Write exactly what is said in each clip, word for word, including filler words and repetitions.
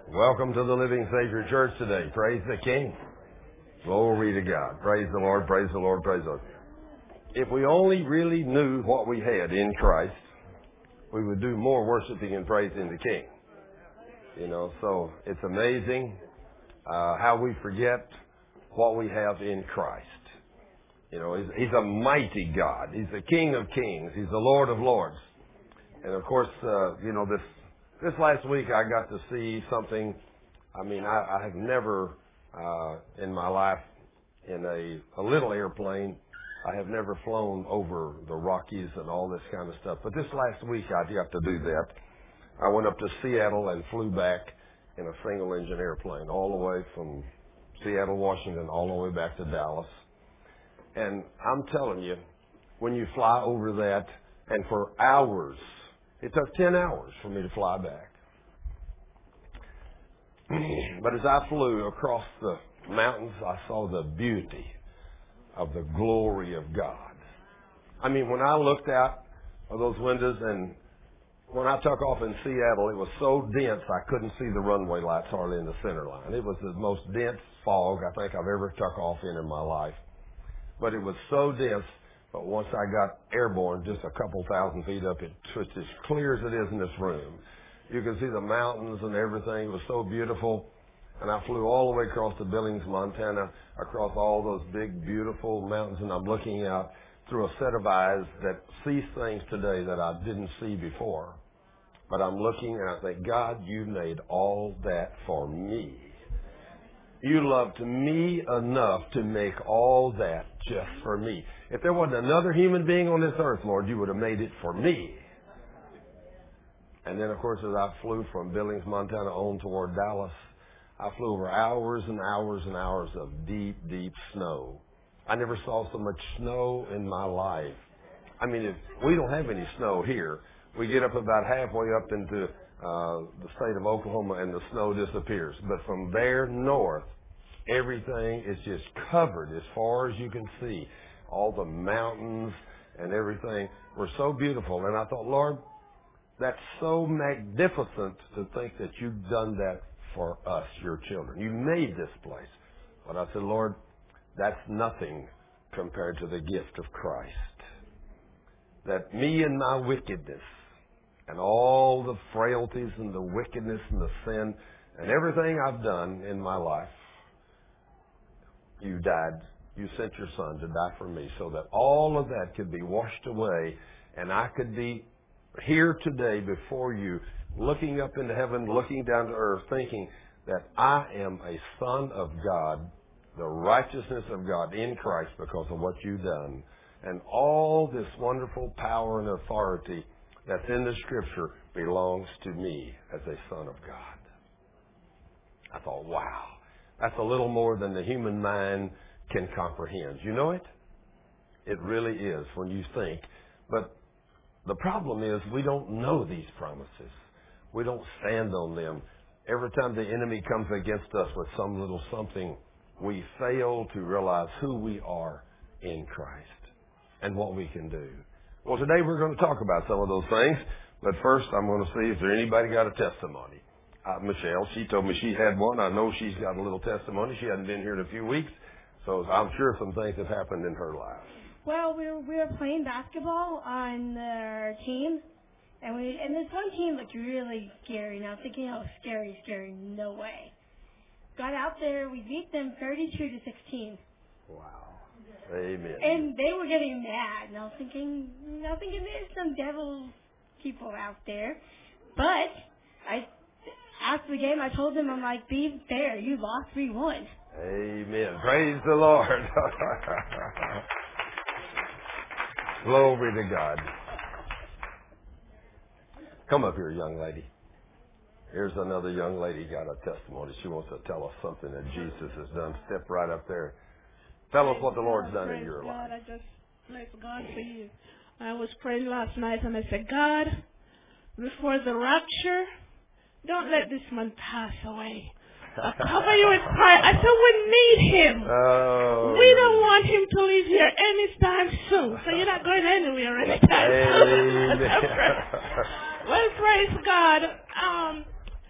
Welcome to the Living Savior Church today. Praise the King. Glory to God. Praise the Lord, praise the Lord, praise the Lord. If we only really knew what we had in Christ, we would do more worshiping and praising the King. You know, so it's amazing uh, how we forget what we have in Christ. You know, he's, he's a mighty God. He's the King of kings. He's the Lord of lords. And of course, uh, you know, this this last week I got to see something. I mean, I, I have never uh, in my life in a, a little airplane, I have never flown over the Rockies and all this kind of stuff. But this last week I got to do that. I went up to Seattle and flew back in a single engine airplane all the way from Seattle, Washington, all the way back to Dallas. And I'm telling you, when you fly over that, and for hours, it took ten hours for me to fly back. But as I flew across the mountains, I saw the beauty of the glory of God. I mean, when I looked out of those windows, and when I took off in Seattle, it was so dense I couldn't see the runway lights hardly in the center line. It was the most dense fog I think I've ever took off in in my life. But it was so dense, but once I got airborne, just a couple thousand feet up, it was as clear as it is in this room. You could see the mountains and everything. It was so beautiful. And I flew all the way across to Billings, Montana, across all those big, beautiful mountains, and I'm looking out through a set of eyes that sees things today that I didn't see before. But I'm looking and I think, God, you made all that for me. You loved me enough to make all that just for me. If there wasn't another human being on this earth, Lord, you would have made it for me. And then, of course, as I flew from Billings, Montana on toward Dallas, I flew over hours and hours and hours of deep, deep snow. I never saw so much snow in my life. I mean, if we don't have any snow here. We get up about halfway up into uh, the state of Oklahoma and the snow disappears. But from there north, everything is just covered as far as you can see. All the mountains and everything were so beautiful. And I thought, Lord, that's so magnificent to think that you've done that for us, your children. You made this place. But I said, Lord, that's nothing compared to the gift of Christ. That me and my wickedness and all the frailties and the wickedness and the sin and everything I've done in my life, you died. You sent your son to die for me so that all of that could be washed away and I could be here today before you, looking up into heaven, looking down to earth, thinking that I am a son of God, the righteousness of God in Christ because of what you've done. And all this wonderful power and authority that's in the Scripture belongs to me as a son of God. I thought, wow, that's a little more than the human mind can comprehend. You know it? It really is when you think. But the problem is we don't know these promises. We don't stand on them. Every time the enemy comes against us with some little something, we fail to realize who we are in Christ and what we can do. Well, today we're going to talk about some of those things. But first, I'm going to see if there anybody got a testimony. Uh, Michelle, she told me she had one. I know she's got a little testimony. She hadn't been here in a few weeks, so I'm sure some things have happened in her life. Well, we were, we were playing basketball on our team, and we and this one team looked really scary. And I was thinking, oh, scary, scary, no way. Got out there, we beat them thirty-two to sixteen. Wow. Amen. And they were getting mad, and I was thinking, I was thinking there's some devil people out there. But I, after the game, I told them, I'm like, be fair, you lost three one. Amen. Praise the Lord. Glory to God. Come up here, young lady. Here's another young lady got a testimony. She wants to tell us something that Jesus has done. Step right up there. Tell us what the Lord's done in your life. God, I just bless God for you. I was praying last night and I said, God, before the rapture, don't let this man pass away. I cover you with fire. I said, we need him. Oh, we don't want him to leave here anytime soon. So you're not going anywhere anytime soon. Well, praise God. Um,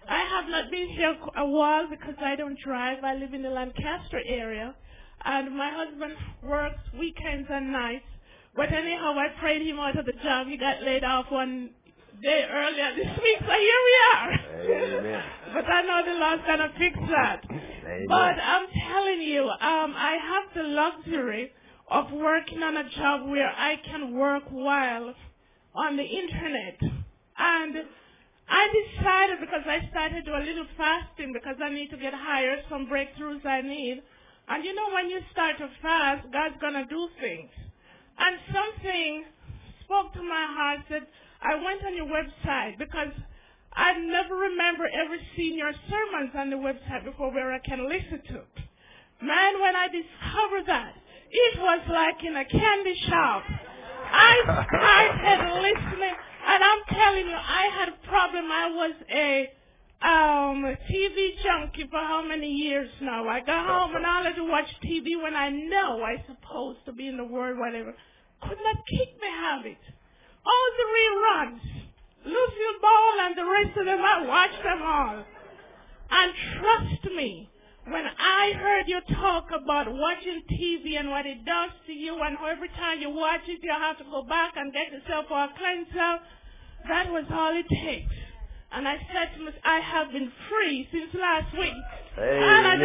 I have not been here a while because I don't drive. I live in the Lancaster area. And my husband works weekends and nights. But anyhow, I prayed him out of the job. He got laid off one day earlier this week, so here we are. Amen. But I know the Lord's going to fix that. Amen. But I'm telling you, um, I have the luxury of working on a job where I can work while on the internet. And I decided, because I started to do a little fasting because I need to get higher, some breakthroughs I need. And you know, when you start to fast, God's going to do things. And something spoke to my heart, said, I went on your website because I never remember ever seeing your sermons on the website before where I can listen to. Man, when I discovered that, it was like in a candy shop. I started listening, and I'm telling you, I had a problem. I was a um, T V junkie for how many years now? I got home and I like to watch T V when I know I'm supposed to be in the Word, whatever. Could not kick me habit. All the reruns, Lucille Ball and the rest of them, I watched them all. And trust me, when I heard you talk about watching T V and what it does to you, and every time you watch it, you have to go back and get yourself all cleansed out, that was all it takes. And I said to myself, I have been free since last week. Amen. And I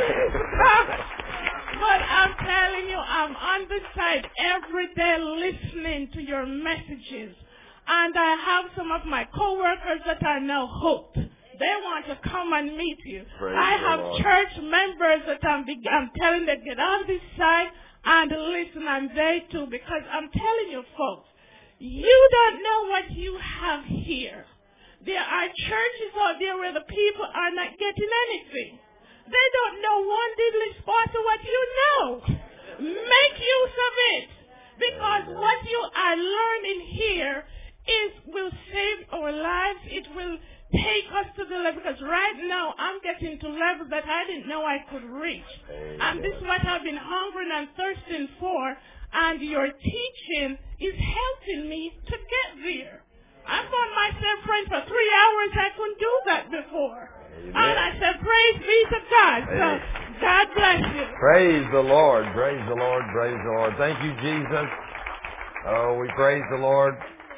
just, but I'm telling you, I'm on the side every day listening to your messages. And I have some of my coworkers that are now hooked. They want to come and meet you. Praise I have Lord. church members that I'm, I'm telling them, get on this side and listen, and they too, because I'm telling you folks, you don't know what you have here. There are churches out there where the people are not getting anything. They don't know one diddly spot of what you know. Make use of it. Because what you are learning here is will save our lives. It will take us to the level. Because right now I'm getting to levels that I didn't know I could reach. Amen. And this is what I've been hungering and thirsting for. And your teaching is helping me to get there. I found myself praying for three hours. I couldn't do that before. Amen. And I said, praise be to God. So, God bless you. Praise the Lord. Praise the Lord. Praise the Lord. Thank you, Jesus. Oh, we praise the Lord.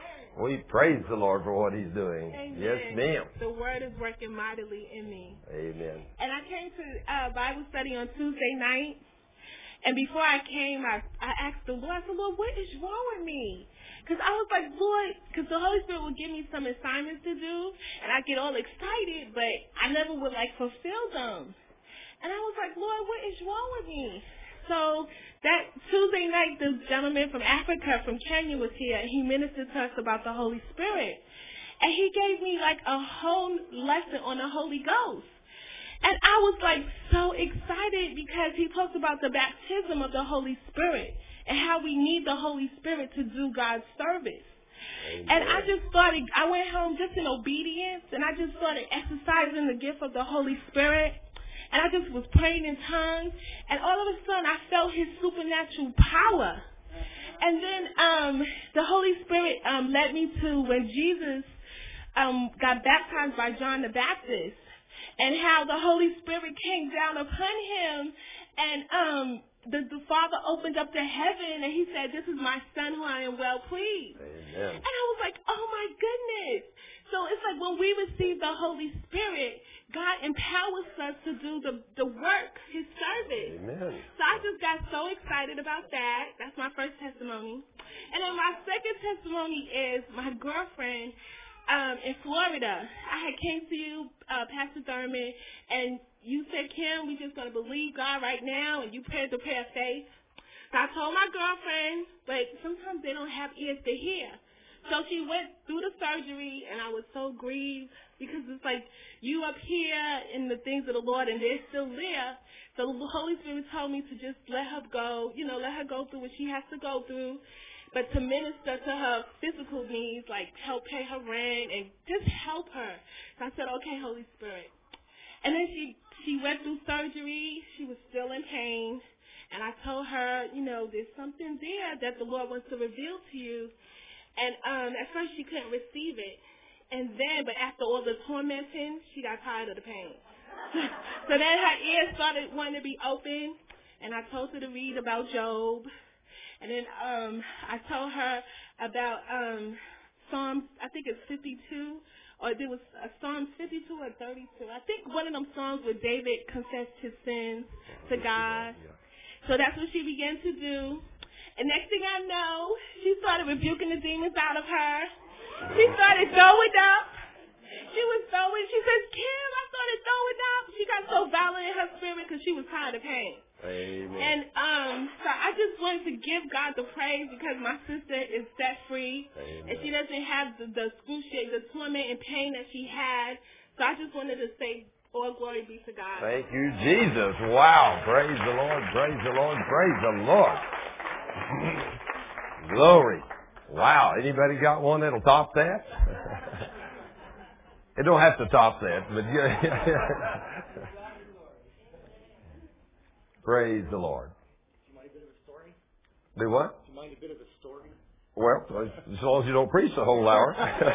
We praise the Lord for what He's doing. Amen. Yes, ma'am. The Word is working mightily in me. Amen. And I came to uh, Bible study on Tuesday night. And before I came, I, I asked the Lord, I said, Lord, what is wrong with me? Because I was like, Lord, because the Holy Spirit would give me some assignments to do, and I get all excited, but I never would, like, fulfill them. And I was like, Lord, what is wrong with me? So that Tuesday night, the gentleman from Africa, from Kenya, was here, and he ministered to us about the Holy Spirit. And he gave me, like, a whole lesson on the Holy Ghost. And I was, like, so excited because he talked about the baptism of the Holy Spirit and how we need the Holy Spirit to do God's service. Amen. And I just started, I went home just in obedience, and I just started exercising the gift of the Holy Spirit. And I just was praying in tongues, and all of a sudden I felt His supernatural power. And then um, the Holy Spirit um, led me to when Jesus um, got baptized by John the Baptist, and how the Holy Spirit came down upon him, and um, the, the Father opened up to heaven, and He said, this is my Son who I am well pleased. Amen. And I was like, oh my goodness. So it's like when we receive the Holy Spirit, God empowers us to do the, the work, His service. Amen. So I just got so excited about that. That's my first testimony. And then my second testimony is my girlfriend um, in Florida. I had came to you, uh, Pastor Thurman, and you said, Kim, we just going to believe God right now, and you prayed the prayer of faith. So I told my girlfriend, but sometimes they don't have ears to hear. So she went through the surgery, and I was so grieved because it's like you up here in the things of the Lord, and they're still there. So the Holy Spirit told me to just let her go, you know, let her go through what she has to go through, but to minister to her physical needs, like help pay her rent and just help her. So I said, okay, Holy Spirit. And then she, she went through surgery. She was still in pain. And I told her, you know, there's something there that the Lord wants to reveal to you. And um, at first she couldn't receive it. And then, but after all the tormenting, she got tired of the pain. So then her ears started wanting to be open, and I told her to read about Job. And then um, I told her about um, Psalms, I think it's fifty-two, or there was a Psalms fifty-two or thirty-two. I think one of them songs where David confessed his sins to God. So that's what she began to do. And next thing I know, she started rebuking the demons out of her. She started throwing up. She was throwing. She says, Kim, I started throwing up. She got so violent in her spirit because she was tired of pain. Amen. And um, so I just wanted to give God the praise because my sister is set free. Amen. And she doesn't have the, the excruciating, the torment and pain that she had. So I just wanted to say, all glory be to God. Thank you, Jesus. Wow. Praise the Lord. Praise the Lord. Praise the Lord. Glory. Wow. Anybody got one that'll top that? It don't have to top that, but yeah. Praise the Lord. Do you mind a bit of a story? Do what? Do you mind a bit of a story? Well, as long as you don't preach the whole hour.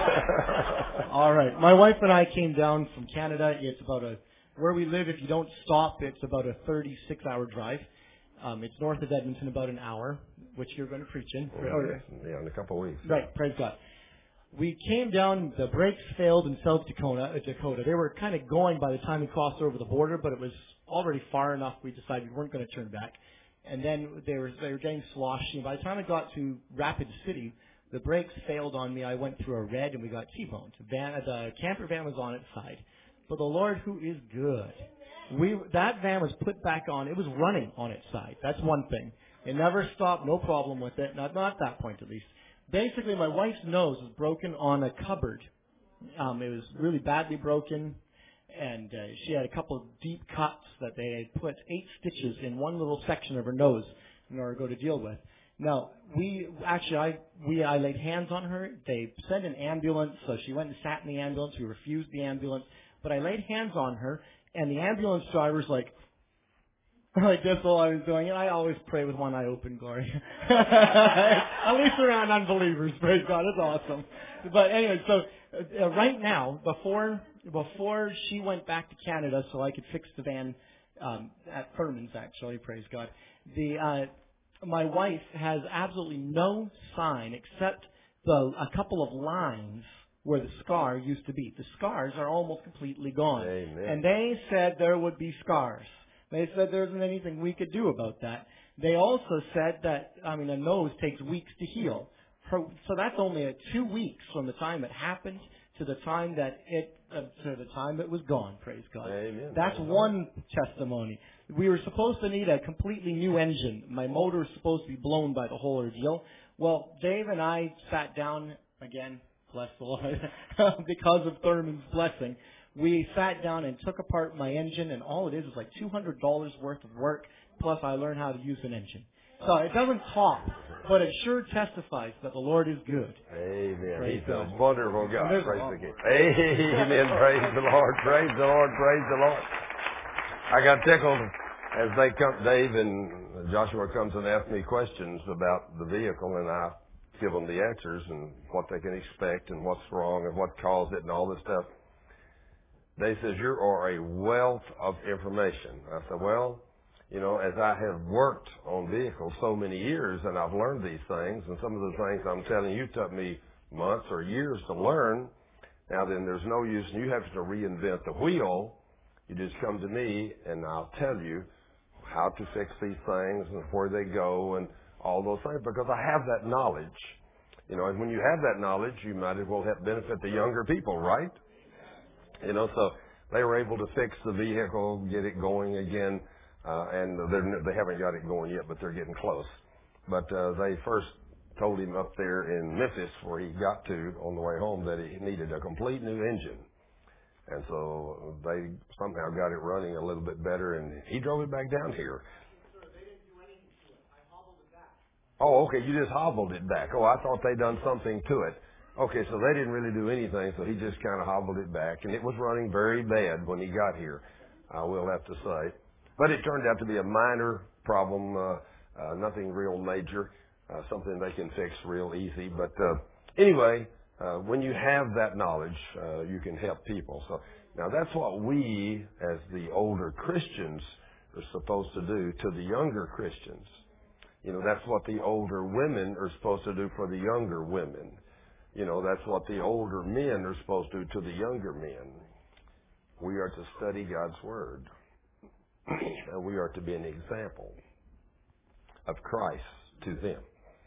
All right. My wife and I came down from Canada. It's about a, where we live, if you don't stop, it's about a thirty-six hour drive. Um, it's north of Edmonton, about an hour, which you're going to preach in. Or, yeah, in a couple of weeks. Right. Yeah. Praise God. We came down, the brakes failed in South Dakota, uh, Dakota. They were kind of going by the time we crossed over the border, but it was already far enough we decided we weren't going to turn back. And then they were, they were getting sloshy. By the time I got to Rapid City, the brakes failed on me. I went through a red and we got T-boned. The, van, the camper van was on its side. But the Lord, who is good, we that van was put back on. It was running on its side. That's one thing. It never stopped, no problem with it, not, not at that point at least. Basically, my wife's nose was broken on a cupboard. Um, it was really badly broken, and uh, she had a couple of deep cuts that they had put eight stitches in one little section of her nose in order to go to deal with. Now, we actually, I we I laid hands on her. They sent an ambulance, so she went and sat in the ambulance. We refused the ambulance, but I laid hands on her, and the ambulance driver's like, like that's all I was doing. And I always pray with one eye open, glory. At least around unbelievers, praise God. It's awesome. But anyway, so uh, right now, before before she went back to Canada so I could fix the van um, at Furman's, actually, praise God, the uh, my wife has absolutely no sign except the a couple of lines where the scar used to be. The scars are almost completely gone. Amen. And they said there would be scars. They said there isn't anything we could do about that. They also said that, I mean, a nose takes weeks to heal. So that's only a two weeks from the time it happened to the time that it, uh, to the time it was gone, praise God. Amen. That's one testimony. We were supposed to need a completely new engine. My motor was supposed to be blown by the whole ordeal. Well, Dave and I sat down, again, bless the Lord, because of Thurman's blessing. We sat down and took apart my engine, and all it is is like two hundred dollars worth of work, plus I learned how to use an engine. So it doesn't top, but it sure testifies that the Lord is good. Amen. Praise He's God. a wonderful God. There's Praise the King. Amen. Praise the Lord. Praise the Lord. Praise the Lord. I got tickled as they come, Dave and Joshua comes and asks me questions about the vehicle, and I give them the answers and what they can expect and what's wrong and what caused it and all this stuff. They says, you are a wealth of information. I said, well, you know, as I have worked on vehicles so many years and I've learned these things, and some of the things I'm telling you took me months or years to learn, now then there's no use in you having to reinvent the wheel. You just come to me and I'll tell you how to fix these things and where they go and all those things, because I have that knowledge. You know, and when you have that knowledge, you might as well help benefit the younger people, right? You know, so they were able to fix the vehicle, get it going again, uh, and they're, they haven't got it going yet, but they're getting close. But uh, they first told him up there in Memphis, where he got to on the way home, that he needed a complete new engine. And so they somehow got it running a little bit better, and he drove it back down here. Oh, okay, you just hobbled it back. Oh, I thought they'd done something to it. Okay, so they didn't really do anything, so he just kind of hobbled it back. And it was running very bad when he got here, I will have to say. But it turned out to be a minor problem, uh, uh, nothing real major, uh, something they can fix real easy. But uh, anyway, uh, when you have that knowledge, uh, you can help people. So now that's what we, as the older Christians, are supposed to do to the younger Christians. You know, that's what the older women are supposed to do for the younger women. You know, that's what the older men are supposed to do to the younger men. We are to study God's Word. And we are to be an example of Christ to them.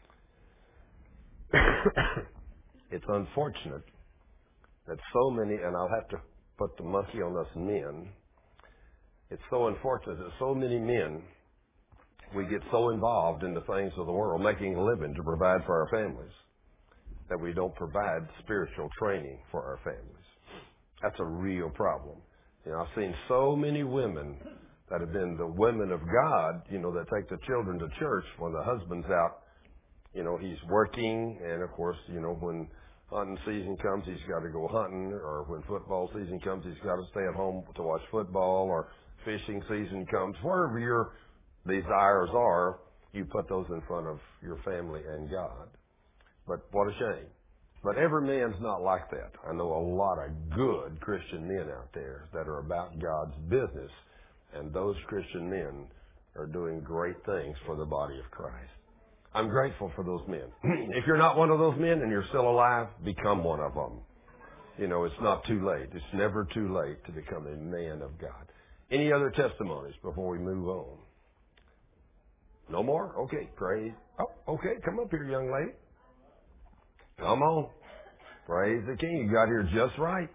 It's unfortunate that so many, and I'll have to put the monkey on us men, it's so unfortunate that so many men, we get so involved in the things of the world, making a living to provide for our families, that we don't provide spiritual training for our families. That's a real problem. You know, I've seen so many women that have been the women of God, you know, that take the children to church when the husband's out. You know, he's working, and of course, you know, when hunting season comes, he's got to go hunting, or when football season comes, he's got to stay at home to watch football, or fishing season comes. Wherever your desires are, you put those in front of your family and God. But what a shame. But every man's not like that. I know a lot of good Christian men out there that are about God's business, and those Christian men are doing great things for the body of Christ. I'm grateful for those men. If you're not one of those men and you're still alive, become one of them. You know, it's not too late. It's never too late to become a man of God. Any other testimonies before we move on? No more? Okay, praise. Oh, okay, come up here, young lady. Come on. Praise the King. You got here just right.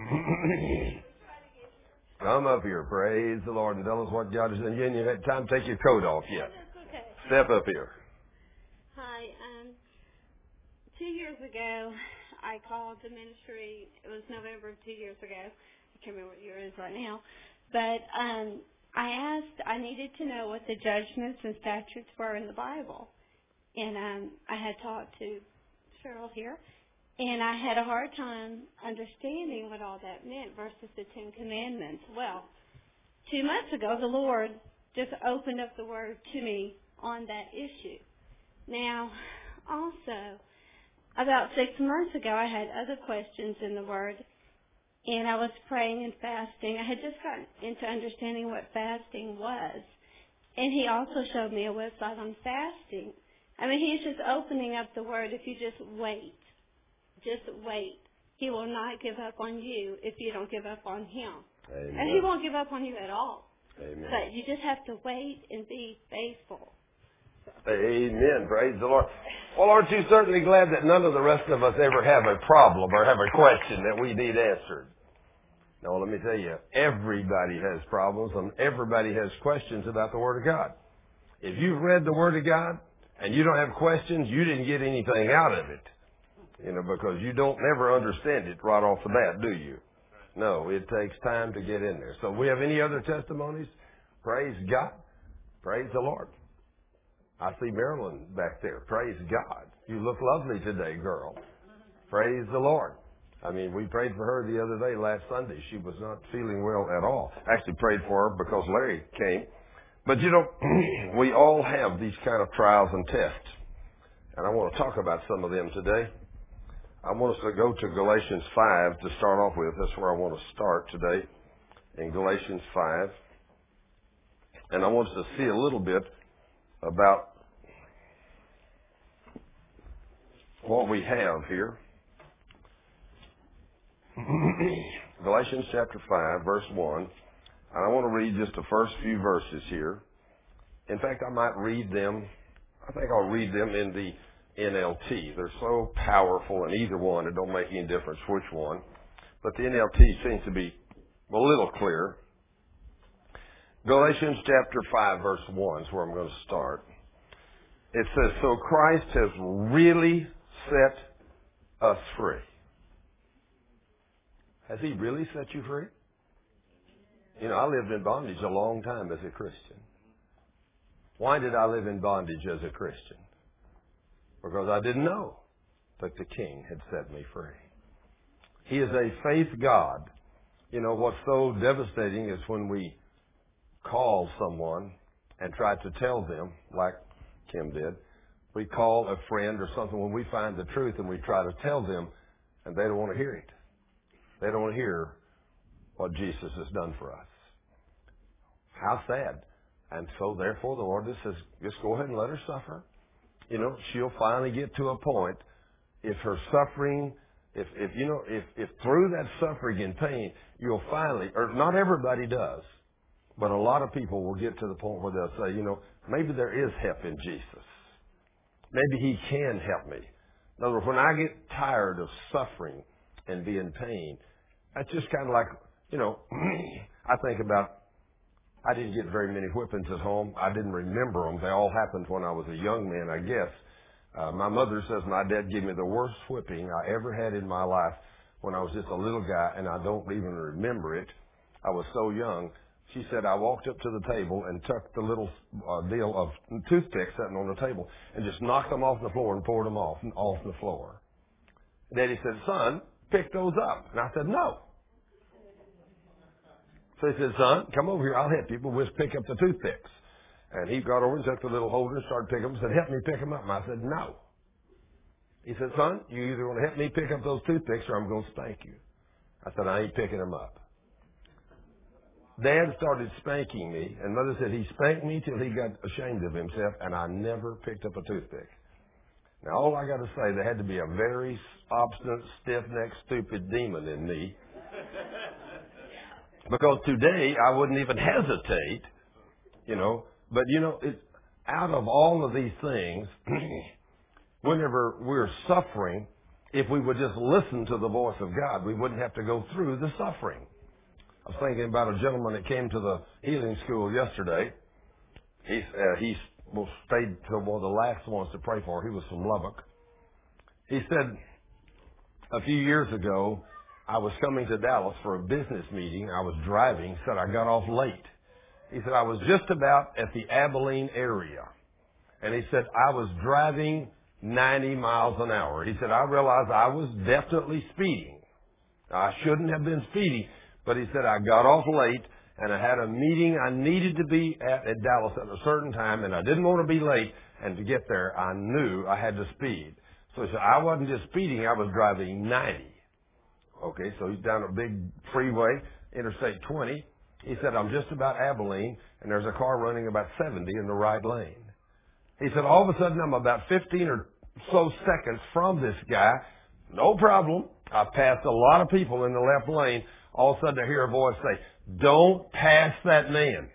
Come up here. Praise the Lord and tell us what God has done. You ain't had time to take your coat off yet. That's okay. Step up here. Hi. Um, two years ago, I called the ministry. It was November of two years ago. I can't remember what year it is right now. But um, I asked, I needed to know what the judgments and statutes were in the Bible. And um, I had talked to Cheryl here, and I had a hard time understanding what all that meant versus the Ten Commandments. Well, two months ago, the Lord just opened up the Word to me on that issue. Now, also, about six months ago, I had other questions in the Word, and I was praying and fasting. I had just gotten into understanding what fasting was, and He also showed me a website on fasting. I mean, He's just opening up the Word. If you just wait, just wait. He will not give up on you if you don't give up on Him. Amen. And He won't give up on you at all. Amen. But you just have to wait and be faithful. Amen. Praise the Lord. Well, aren't you certainly glad that none of the rest of us ever have a problem or have a question that we need answered? No, let me tell you, everybody has problems and everybody has questions about the Word of God. If you've read the Word of God and you don't have questions, you didn't get anything out of it. You know, because you don't never understand it right off the bat, do you? No, it takes time to get in there. So we have any other testimonies? Praise God. Praise the Lord. I see Marilyn back there. Praise God. You look lovely today, girl. Praise the Lord. I mean, we prayed for her the other day, last Sunday. She was not feeling well at all. Actually prayed for her because Larry came. But, you know, we all have these kind of trials and tests. And I want to talk about some of them today. I want us to go to Galatians five to start off with. That's where I want to start today, in Galatians five. And I want us to see a little bit about what we have here. Galatians chapter five, verse one. And I want to read just the first few verses here. In fact, I might read them. I think I'll read them in the N L T. They're so powerful in either one, it don't make any difference which one. But the N L T seems to be a little clearer. Galatians chapter five, verse one is where I'm going to start. It says, so Christ has really set us free. Has He really set you free? You know, I lived in bondage a long time as a Christian. Why did I live in bondage as a Christian? Because I didn't know that the King had set me free. He is a faith God. You know, what's so devastating is when we call someone and try to tell them, like Kim did, we call a friend or something when we find the truth and we try to tell them, And they don't want to hear it. They don't want to hear what Jesus has done for us. How sad. And so therefore the Lord just says, just go ahead and let her suffer. You know, she'll finally get to a point, if her suffering, if, if you know, if, if through that suffering and pain, you'll finally, or not everybody does, but a lot of people will get to the point where they'll say, you know, maybe there is help in Jesus. Maybe He can help me. In other words, when I get tired of suffering and being in pain, that's just kind of like, you know, I think about, I didn't get very many whippings at home. I didn't remember them. They all happened when I was a young man, I guess. Uh, my mother says my dad gave me the worst whipping I ever had in my life when I was just a little guy, and I don't even remember it. I was so young. She said I walked up to the table and took the little uh, deal of toothpicks sitting on the table and just knocked them off the floor and poured them off, off the floor. Daddy said, son, pick those up. And I said, no. So he said, son, come over here. I'll help you, but we'll just pick up the toothpicks. And he got over and took the little holder and started picking them. Said, help me pick them up. And I said, no. He said, son, you either want to help me pick up those toothpicks or I'm going to spank you. I said, I ain't picking them up. Dad started spanking me, and Mother said he spanked me till he got ashamed of himself, and I never picked up a toothpick. Now, all I got to say, there had to be a very obstinate, stiff-necked, stupid demon in me. Because today, I wouldn't even hesitate, you know. But, you know, it, out of all of these things, whenever we're suffering, if we would just listen to the voice of God, we wouldn't have to go through the suffering. I was thinking about a gentleman that came to the healing school yesterday. He uh, he well, stayed till one of the last ones to pray for. He was from Lubbock. He said, a few years ago, I was coming to Dallas for a business meeting. I was driving. He said, I got off late. He said, I was just about at the Abilene area. And he said, I was driving ninety miles an hour. He said, I realized I was definitely speeding. I shouldn't have been speeding. But he said, I got off late, and I had a meeting I needed to be at at Dallas at a certain time, and I didn't want to be late. And to get there, I knew I had to speed. So he said, I wasn't just speeding, I was driving ninety. Okay, so he's down a big freeway, Interstate twenty. He said, I'm just about Abilene, and there's a car running about seventy in the right lane. He said, all of a sudden, I'm about fifteen or so seconds from this guy. No problem. I passed a lot of people in the left lane. All of a sudden I hear a voice say, don't pass that man.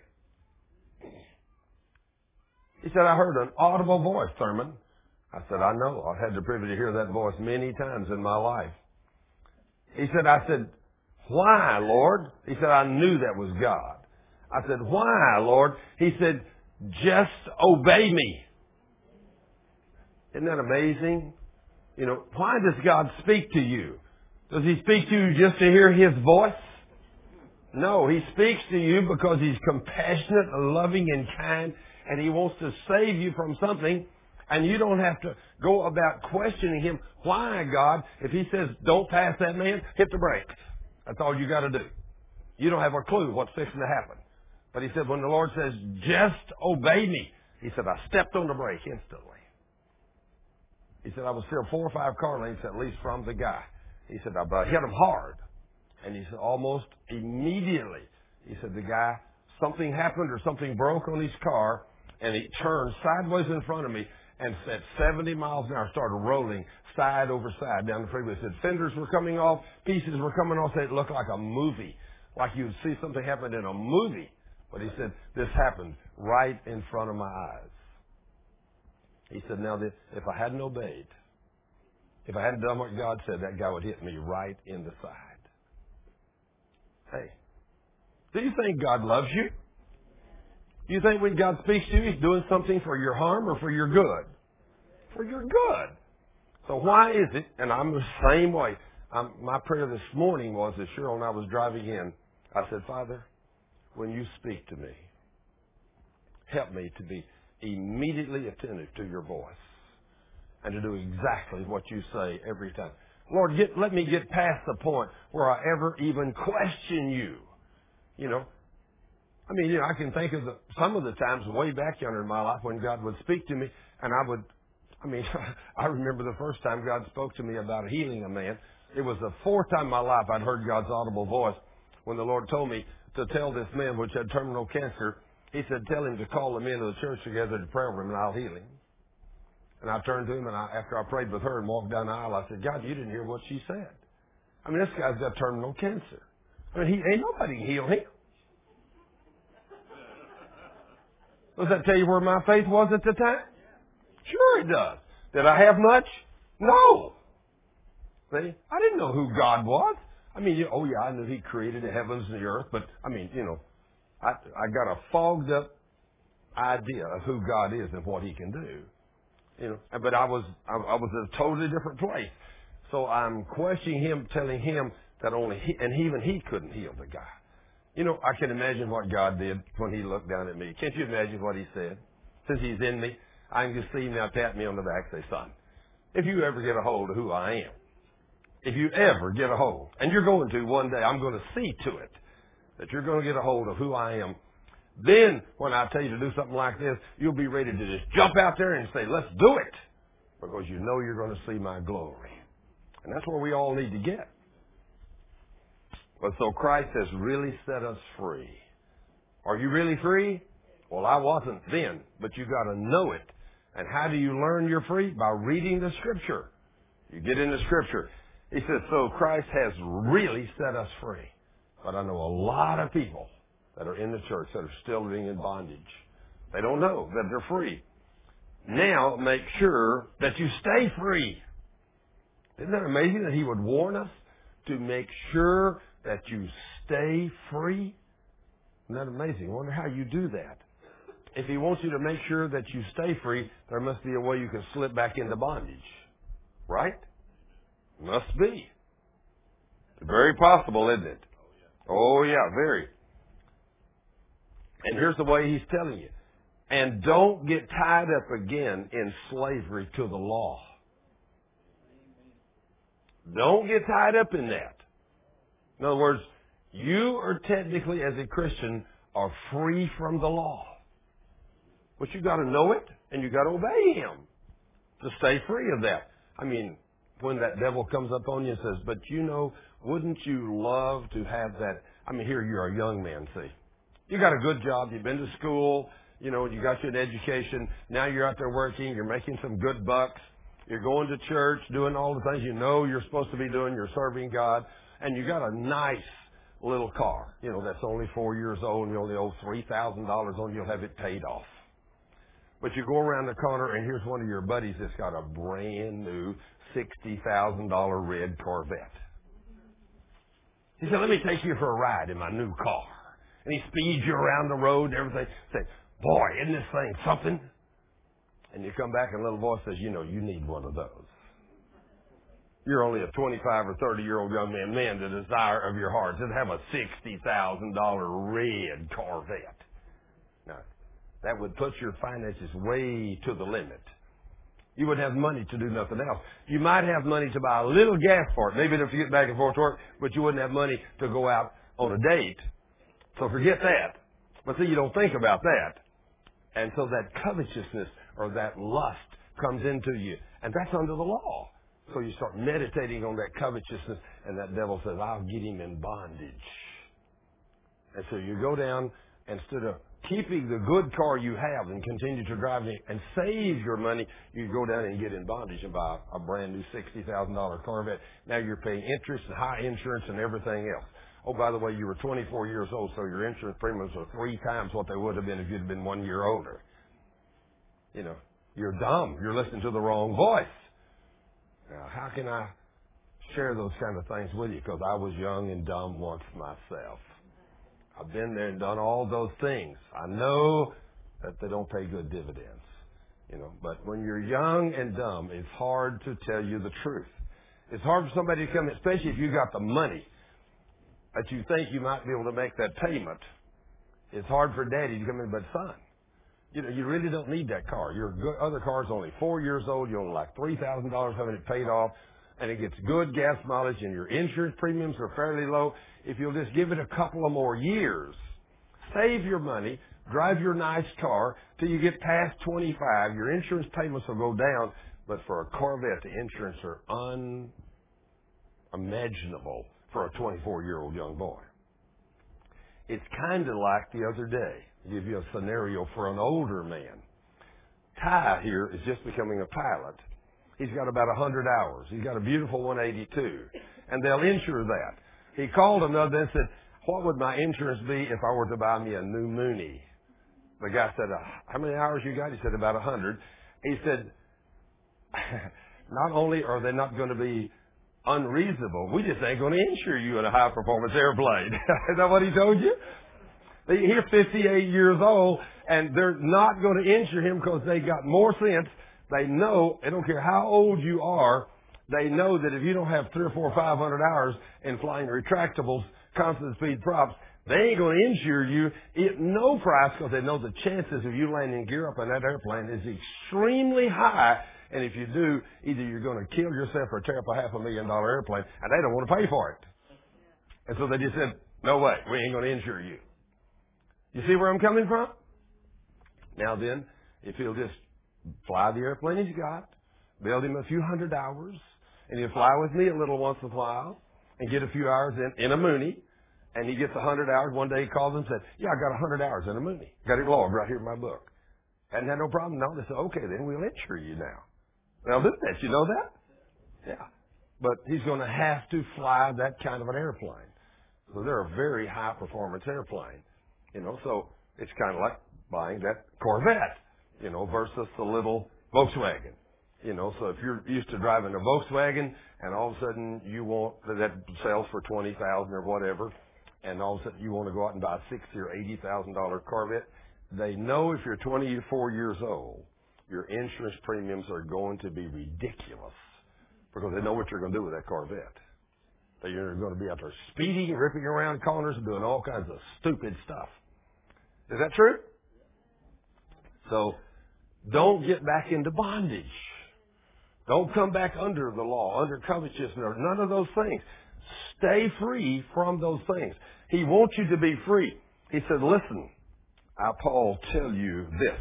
He said, I heard an audible voice, Thurman. I said, I know. I've had the privilege to hear that voice many times in my life. He said, I said, why, Lord? He said, I knew that was God. I said, why, Lord? He said, just obey me. Isn't that amazing? You know, why does God speak to you? Does He speak to you just to hear His voice? No, He speaks to you because He's compassionate and loving and kind, and He wants to save you from something, and you don't have to go about questioning Him. Why, God? If He says, don't pass that man, hit the brakes. That's all you got to do. You don't have a clue what's fixing to happen. But He said, when the Lord says, just obey me, He said, I stepped on the brake instantly. He said, I was still four or five car lengths at least from the guy. He said, but I hit him hard. And he said, almost immediately, he said, the guy, something happened or something broke on his car, and he turned sideways in front of me and at seventy miles an hour started rolling side over side down the freeway. He said, fenders were coming off, pieces were coming off. It looked like a movie, like you would see something happen in a movie. But he said, this happened right in front of my eyes. He said, now, that if I hadn't obeyed, if I hadn't done what God said, that guy would hit me right in the side. Hey, do you think God loves you? Do you think when God speaks to you, He's doing something for your harm or for your good? For your good. So why is it, and I'm the same way, I'm, my prayer this morning was, as Cheryl and I was driving in, I said, Father, when you speak to me, help me to be immediately attentive to your voice and to do exactly what you say every time. Lord, get, let me get past the point where I ever even question you. You know, I mean, you know, I can think of the, some of the times way back yonder in my life when God would speak to me, and I would, I mean, I remember the first time God spoke to me about healing a man. It was the fourth time in my life I'd heard God's audible voice when the Lord told me to tell this man which had terminal cancer. He said, tell him to call the men of the church together to pray over him and I'll heal him. And I turned to him and I, after I prayed with her and walked down the aisle, I said, God, you didn't hear what she said. I mean, this guy's got terminal cancer. I mean, he ain't nobody can heal him. Does that tell you where my faith was at the time? Sure it does. Did I have much? No. See, I didn't know who God was. I mean, you, oh yeah, I knew He created the heavens and the earth, but I mean, you know, I I got a fogged up idea of who God is and what He can do. You know, but I was I, I was in a totally different place. So I'm questioning Him, telling Him that only He, and even He couldn't heal the guy. You know, I can imagine what God did when He looked down at me. Can't you imagine what He said? Since He's in me, I can just see Him now pat me on the back and say, son, if you ever get a hold of who I am, if you ever get a hold, and you're going to one day, I'm going to see to it that you're going to get a hold of who I am. Then when I tell you to do something like this, you'll be ready to just jump out there and say, let's do it, because you know you're going to see my glory. And that's where we all need to get. But so Christ has really set us free. Are you really free? Well, I wasn't then, but you got to know it. And how do you learn you're free? By reading the Scripture. You get into Scripture. He says, so Christ has really set us free. But I know a lot of people that are in the church that are still living in bondage. They don't know that they're free. Now make sure that you stay free. Isn't that amazing that He would warn us to make sure that you stay free? Isn't that amazing? I wonder how you do that. If He wants you to make sure that you stay free, there must be a way you can slip back into bondage. Right? Must be. Very possible, isn't it? Oh, yeah, very. And here's the way He's telling you. And don't get tied up again in slavery to the law. Don't get tied up in that. In other words, you are technically, as a Christian, are free from the law. But you got to know it, and you got to obey Him to stay free of that. I mean, when that devil comes up on you and says, but you know, wouldn't you love to have that? I mean, here you're a young man, see. You got a good job. You've been to school. You know, you got your education. Now you're out there working. You're making some good bucks. You're going to church, doing all the things you know you're supposed to be doing. You're serving God. And you got a nice little car, you know, that's only four years old and you only owe three thousand dollars on it. You'll have it paid off. But you go around the corner and here's one of your buddies that's got a brand new sixty thousand dollars red Corvette. He said, let me take you for a ride in my new car. And he speeds you around the road and everything. Say, boy, isn't this thing something? And you come back and a little voice says, you know, you need one of those. You're only a twenty-five or thirty-year-old young man. Man, the desire of your heart is to have a sixty thousand dollars red Corvette. Now, that would put your finances way to the limit. You wouldn't have money to do nothing else. You might have money to buy a little gas for it, maybe to get back and forth to work, but you wouldn't have money to go out on a date. So forget that. But see, you don't think about that. And so that covetousness or that lust comes into you. And that's under the law. So you start meditating on that covetousness, and that devil says, I'll get him in bondage. And so you go down, instead of keeping the good car you have and continue to drive it and save your money, you go down and get in bondage and buy a brand new sixty thousand dollars Corvette. Now you're paying interest and high insurance and everything else. Oh, by the way, you were twenty-four years old, so your insurance premiums are three times what they would have been if you'd been one year older. You know, you're dumb. You're listening to the wrong voice. Now, how can I share those kind of things with you? Because I was young and dumb once myself. I've been there and done all those things. I know that they don't pay good dividends, you know. But when you're young and dumb, it's hard to tell you the truth. It's hard for somebody to come, especially if you got the money that you think you might be able to make that payment. It's hard for daddy to come in, but son, you know, you really don't need that car. Your good, other car's only four years old. You own like three thousand dollars having it paid off, and it gets good gas mileage, and your insurance premiums are fairly low. If you'll just give it a couple of more years, save your money, drive your nice car till you get past twenty-five, your insurance payments will go down. But for a Corvette, the insurance are un, imaginable for a twenty-four-year-old young boy. It's kind of like the other day. I'll give you a scenario for an older man. Ty here is just becoming a pilot. He's got about one hundred hours. He's got a beautiful one eighty-two, and they'll insure that. He called another and said, what would my insurance be if I were to buy me a new Mooney? The guy said, uh, how many hours you got? He said, about one hundred. He said, not only are they not going to be unreasonable, we just ain't going to insure you in a high-performance airplane. Is that what he told you? He's fifty-eight years old, and they're not going to insure him because they got more sense. They know, they don't care how old you are, they know that if you don't have three or four or five hundred hours in flying retractables, constant speed props, they ain't going to insure you at no price because they know the chances of you landing gear up in that airplane is extremely high. And if you do, either you're going to kill yourself or tear up a half a million dollar airplane, and they don't want to pay for it. And so they just said, no way, we ain't going to insure you. You see where I'm coming from? Now then, if he'll just fly the airplane he's got, build him a few hundred hours, and he'll fly with me a little once in a while, and get a few hours in, in a Mooney, and he gets a hundred hours. One day he calls and said, yeah, I got a hundred hours in a Mooney. Got it logged right here in my book. Hadn't had no problem. No, they said, okay, then we'll insure you now. Now, didn't that? You know that? Yeah. But he's going to have to fly that kind of an airplane. So they're a very high-performance airplane. You know, so it's kind of like buying that Corvette, you know, versus the little Volkswagen. You know, so if you're used to driving a Volkswagen and all of a sudden you want, that sells for twenty thousand dollars or whatever, and all of a sudden you want to go out and buy a sixty thousand dollars or eighty thousand dollars Corvette, they know if you're twenty-four years old, your insurance premiums are going to be ridiculous because they know what you're going to do with that Corvette. That you're going to be out there speeding, ripping around corners, and doing all kinds of stupid stuff. Is that true? So don't get back into bondage. Don't come back under the law, under covetousness, none of those things. Stay free from those things. He wants you to be free. He said, listen, I, Paul, tell you this.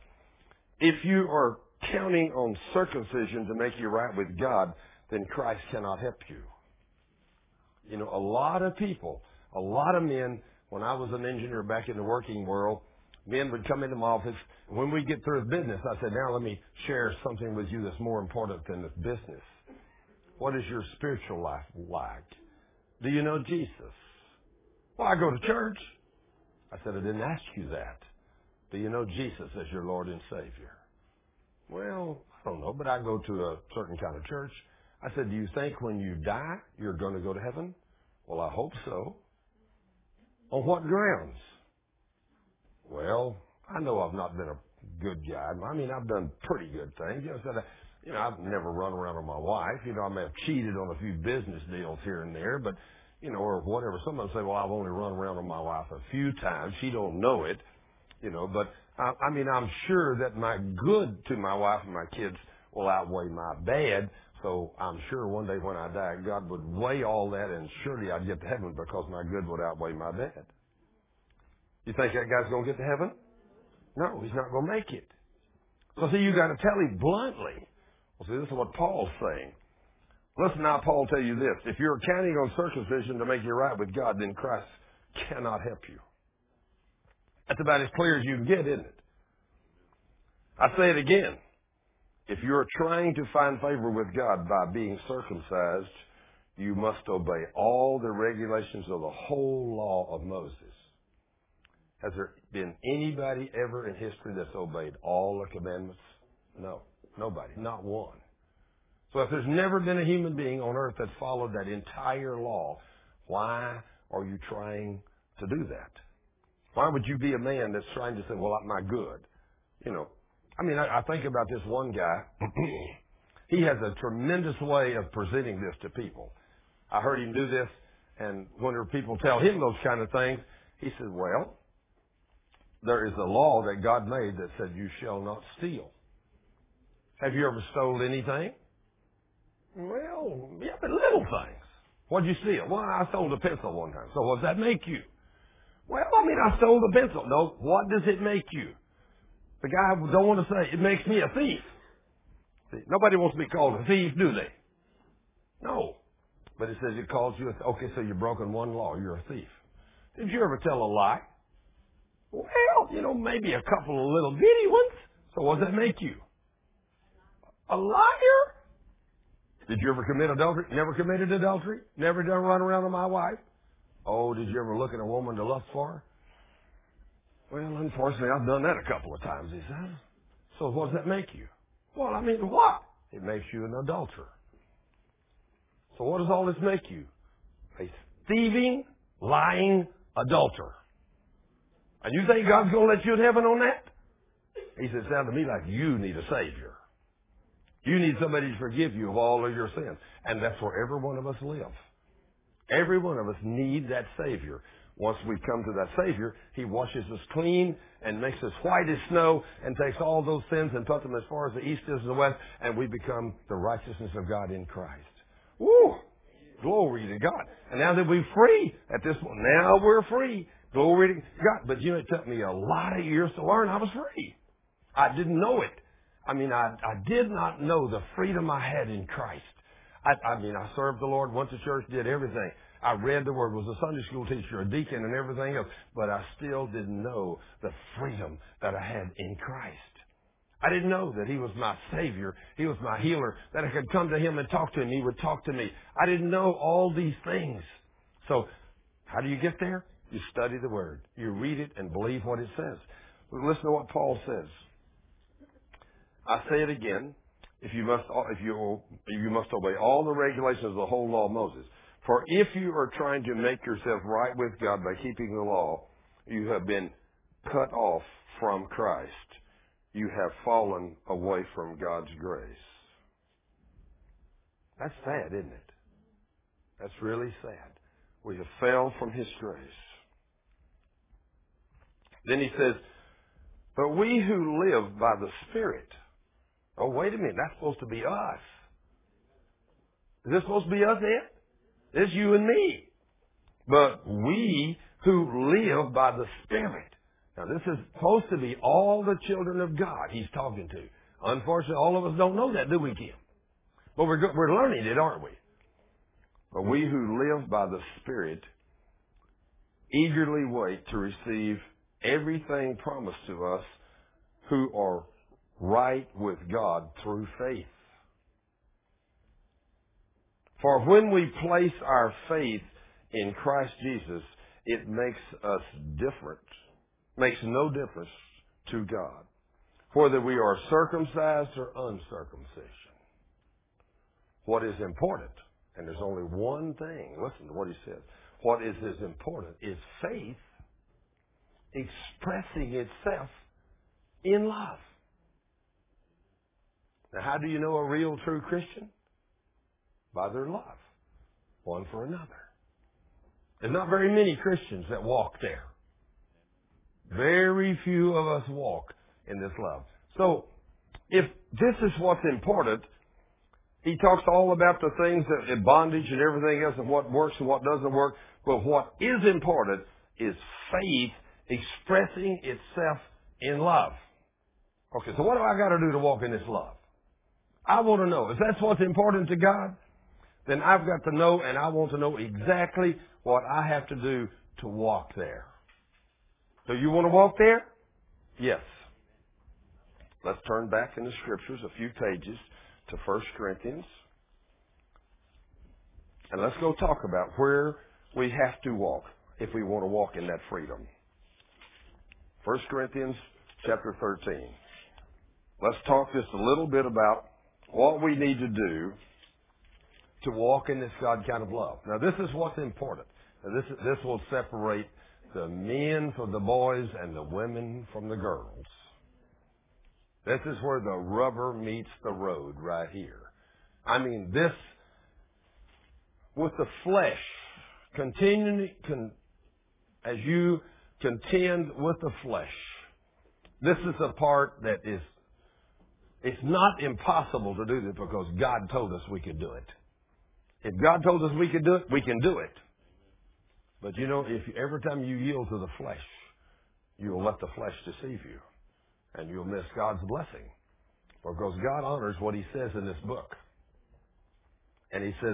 If you are counting on circumcision to make you right with God, then Christ cannot help you. You know, a lot of people, a lot of men, when I was an engineer back in the working world, men would come into my office. When we get through business, I said, now let me share something with you that's more important than this business. What is your spiritual life like? Do you know Jesus? Well, I go to church. I said, I didn't ask you that. Do you know Jesus as your Lord and Savior? Well, I don't know, but I go to a certain kind of church. I said, do you think when you die, you're going to go to heaven? Well, I hope so. On what grounds? Well, I know I've not been a good guy. I mean, I've done pretty good things. You know, so that, you know, I've never run around with my wife. You know, I may have cheated on a few business deals here and there, but, you know, or whatever. Someone say, well, I've only run around with my wife a few times. She don't know it, you know, but, I, I mean, I'm sure that my good to my wife and my kids will outweigh my bad. So I'm sure one day when I die, God would weigh all that, and surely I'd get to heaven because my good would outweigh my bad. You think that guy's going to get to heaven? No, he's not going to make it. So see, you got to tell him bluntly. Well, see, this is what Paul's saying. Listen now, Paul tell you this. If you're counting on circumcision to make you right with God, then Christ cannot help you. That's about as clear as you can get, isn't it? I say it again. If you're trying to find favor with God by being circumcised, you must obey all the regulations of the whole law of Moses. Has there been anybody ever in history that's obeyed all the commandments? No. Nobody. Not one. So if there's never been a human being on earth that followed that entire law, why are you trying to do that? Why would you be a man that's trying to say, well, I'm not good? You know, I mean, I, I think about this one guy. He has a tremendous way of presenting this to people. I heard him do this, and whenever people tell him those kind of things, he said, well, there is a law that God made that said you shall not steal. Have you ever stole anything? Well, yeah, but little things. What'd you steal? Well, I stole a pencil one time. So what does that make you? Well, I mean, I stole the pencil. No, what does it make you? The guy don't want to say, it makes me a thief. See, nobody wants to be called a thief, do they? No. But it says it calls you a, okay, so you've broken one law. You're a thief. Did you ever tell a lie? Well, you know, maybe a couple of little bitty ones. So what does that make you? A liar? Did you ever commit adultery? Never committed adultery? Never done run around with my wife? Oh, did you ever look at a woman to lust for her? Well, unfortunately, I've done that a couple of times, he says. So what does that make you? Well, I mean, what? It makes you an adulterer. So what does all this make you? A thieving, lying adulterer. And you think God's going to let you in heaven on that? He said, it sounds to me like you need a Savior. You need somebody to forgive you of all of your sins. And that's where every one of us live. Every one of us need that Savior. Once we come to that Savior, He washes us clean and makes us white as snow and takes all those sins and puts them as far as the east is to the west, and we become the righteousness of God in Christ. Woo! Glory to God. And now that we're free at this point, now we're free. Glory to God. But you know, it took me a lot of years to learn I was free. I didn't know it. I mean, I, I did not know the freedom I had in Christ. I, I mean, I served the Lord, went to church, did everything. I read the Word, was a Sunday school teacher, a deacon, and everything else. But I still didn't know the freedom that I had in Christ. I didn't know that He was my Savior. He was my healer, that I could come to Him and talk to Him. He would talk to me. I didn't know all these things. So how do you get there? You study the Word. You read it and believe what it says. Listen to what Paul says. I say it again. If you must, if you, you must obey all the regulations of the whole law of Moses. For if you are trying to make yourself right with God by keeping the law, you have been cut off from Christ. You have fallen away from God's grace. That's sad, isn't it? That's really sad. We have fell from His grace. Then he says, but we who live by the Spirit. Oh, wait a minute. That's supposed to be us. Is this supposed to be us, Ed? It's you and me. But we who live by the Spirit. Now, this is supposed to be all the children of God He's talking to. Unfortunately, all of us don't know that, do we, Kim? But we're, we're learning it, aren't we? But we who live by the Spirit eagerly wait to receive everything promised to us who are right with God through faith. For when we place our faith in Christ Jesus, it makes us different, makes no difference to God, whether we are circumcised or uncircumcision. What is important, and there's only one thing, listen to what he says, what is as important is faith expressing itself in love. Now, how do you know a real, true Christian? By their love, one for another. There's not very many Christians that walk there. Very few of us walk in this love. So, if this is what's important, he talks all about the things that bondage and everything else and what works and what doesn't work. But what is important is faith expressing itself in love. Okay, so what do I got to do to walk in this love? I want to know. If that's what's important to God, then I've got to know, and I want to know exactly what I have to do to walk there. Do you want to walk there? Yes. Let's turn back in the Scriptures a few pages to First Corinthians. And let's go talk about where we have to walk if we want to walk in that freedom. First Corinthians chapter thirteen. Let's talk just a little bit about what we need to do to walk in this God kind of love. Now, this is what's important. Now, this, this will separate the men from the boys and the women from the girls. This is where the rubber meets the road right here. I mean, this, with the flesh, continually, con, as you contend with the flesh, this is a part that is, it's not impossible to do this because God told us we could do it. If God told us we could do it, we can do it. But you know, if every time you yield to the flesh, you'll let the flesh deceive you. And you'll miss God's blessing. Because God honors what He says in this book. And He says,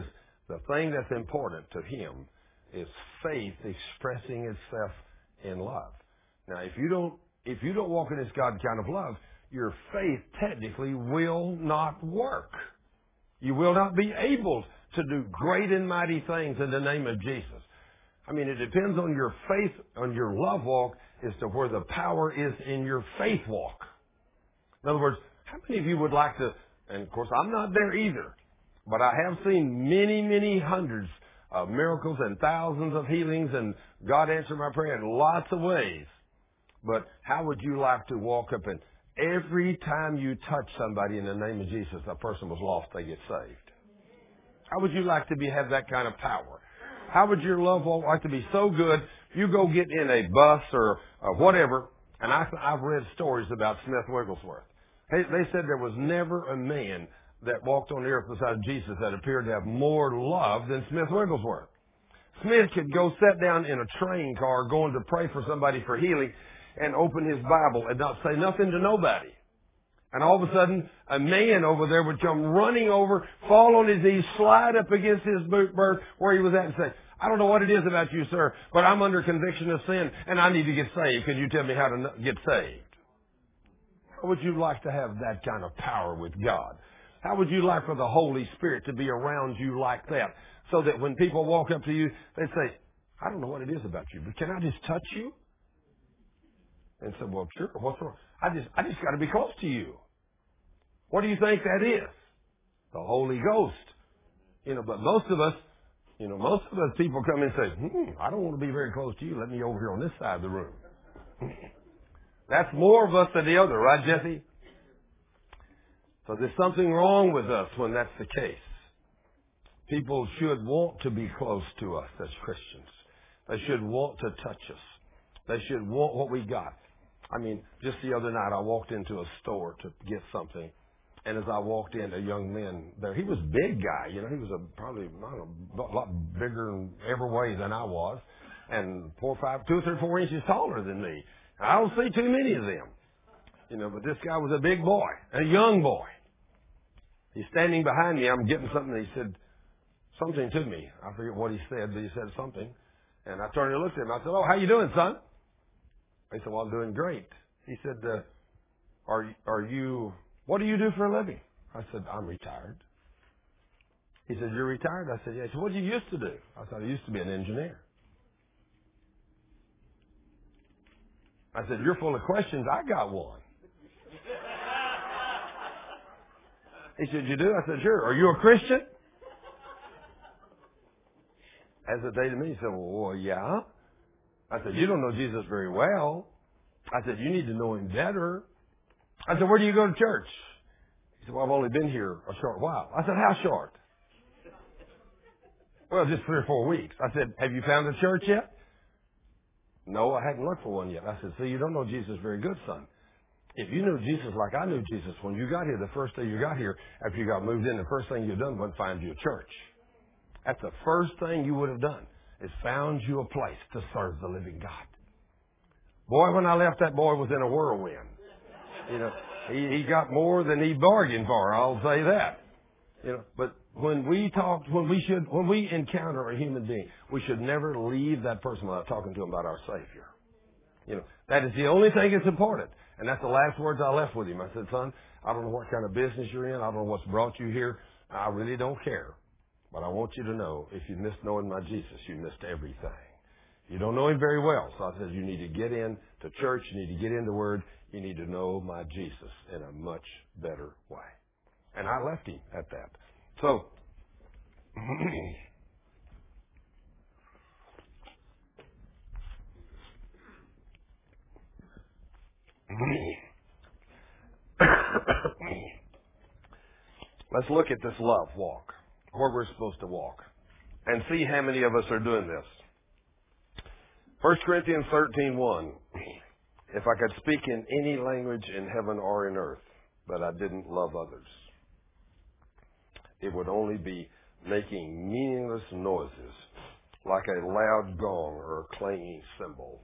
The thing that's important to him is faith expressing itself in love. Now, if you don't, if you don't walk in this God kind of love, your faith technically will not work. You will not be able to do great and mighty things in the name of Jesus. I mean, it depends on your faith, on your love walk, as to where the power is in your faith walk. In other words, how many of you would like to, and of course I'm not there either, but I have seen many, many hundreds of miracles and thousands of healings, and God answered my prayer in lots of ways. But how would you like to walk up and every time you touch somebody in the name of Jesus, a person was lost, they get saved? How would you like to be have that kind of power? How would your love walk like to be so good? You go get in a bus or, or whatever, and I, I've read stories about Smith Wigglesworth. They, they said there was never a man that walked on the earth beside Jesus that appeared to have more love than Smith Wigglesworth. Smith could go sit down in a train car going to pray for somebody for healing and open his Bible and not say nothing to nobody. And all of a sudden, a man over there would come running over, fall on his knees, slide up against his boot berth where he was at and say, I don't know what it is about you, sir, but I'm under conviction of sin and I need to get saved. Could you tell me how to get saved? How would you like to have that kind of power with God? How would you like for the Holy Spirit to be around you like that? So that when people walk up to you, they say, I don't know what it is about you, but can I just touch you? And say, well, sure, what's wrong? I just, I just got to be close to you. What do you think that is? The Holy Ghost. You know, but most of us, you know, most of us people come and say, hmm, I don't want to be very close to you. Let me over here on this side of the room. That's more of us than the other, right, Jesse? So there's something wrong with us when that's the case. People should want to be close to us as Christians. They should want to touch us. They should want what we got. I mean, just the other night I walked into a store to get something. And as I walked in, a young man there, he was a big guy, you know, he was a, probably, I don't know, a lot bigger in every way than I was. And four, five, two or three, four inches taller than me. I don't see too many of them. You know, but this guy was a big boy, a young boy. He's standing behind me. I'm getting something. He said something to me. I forget what he said, but he said something. And I turned and looked at him. I said, oh, how you doing, son? He said, well, I'm doing great. He said, uh, are, are you, what do you do for a living? I said, I'm retired. He said, you're retired? I said, yeah. He said, what did you used to do? I said, I used to be an engineer. I said, you're full of questions. I got one. He said, you do? I said, sure. Are you a Christian? Hesitated me. He said, well, yeah. I said, you don't know Jesus very well. I said, you need to know him better. I said, where do you go to church? He said, well, I've only been here a short while. I said, how short? Well, just three or four weeks. I said, have you found a church yet? No, I hadn't looked for one yet. I said, see, you don't know Jesus very good, son. If you knew Jesus like I knew Jesus, when you got here, the first day you got here, after you got moved in, the first thing you done was find you a church. That's the first thing you would have done, is found you a place to serve the living God. Boy, when I left, that boy was in a whirlwind. You know, he, he got more than he bargained for, I'll say that. You know, but when we talk, when we should, when we encounter a human being, we should never leave that person without talking to him about our Savior. You know, that is the only thing that's important. And that's the last words I left with him. I said, son, I don't know what kind of business you're in. I don't know what's brought you here. I really don't care. But I want you to know, if you missed knowing my Jesus, you missed everything. You don't know him very well. So I said, you need to get in to church. You need to get in the Word. You need to know my Jesus in a much better way. And I left him at that. So, let's look at this love walk, where we're supposed to walk, and see how many of us are doing this. First Corinthians thirteen one. If I could speak in any language in heaven or in earth, but I didn't love others, it would only be making meaningless noises like a loud gong or a clanging cymbal.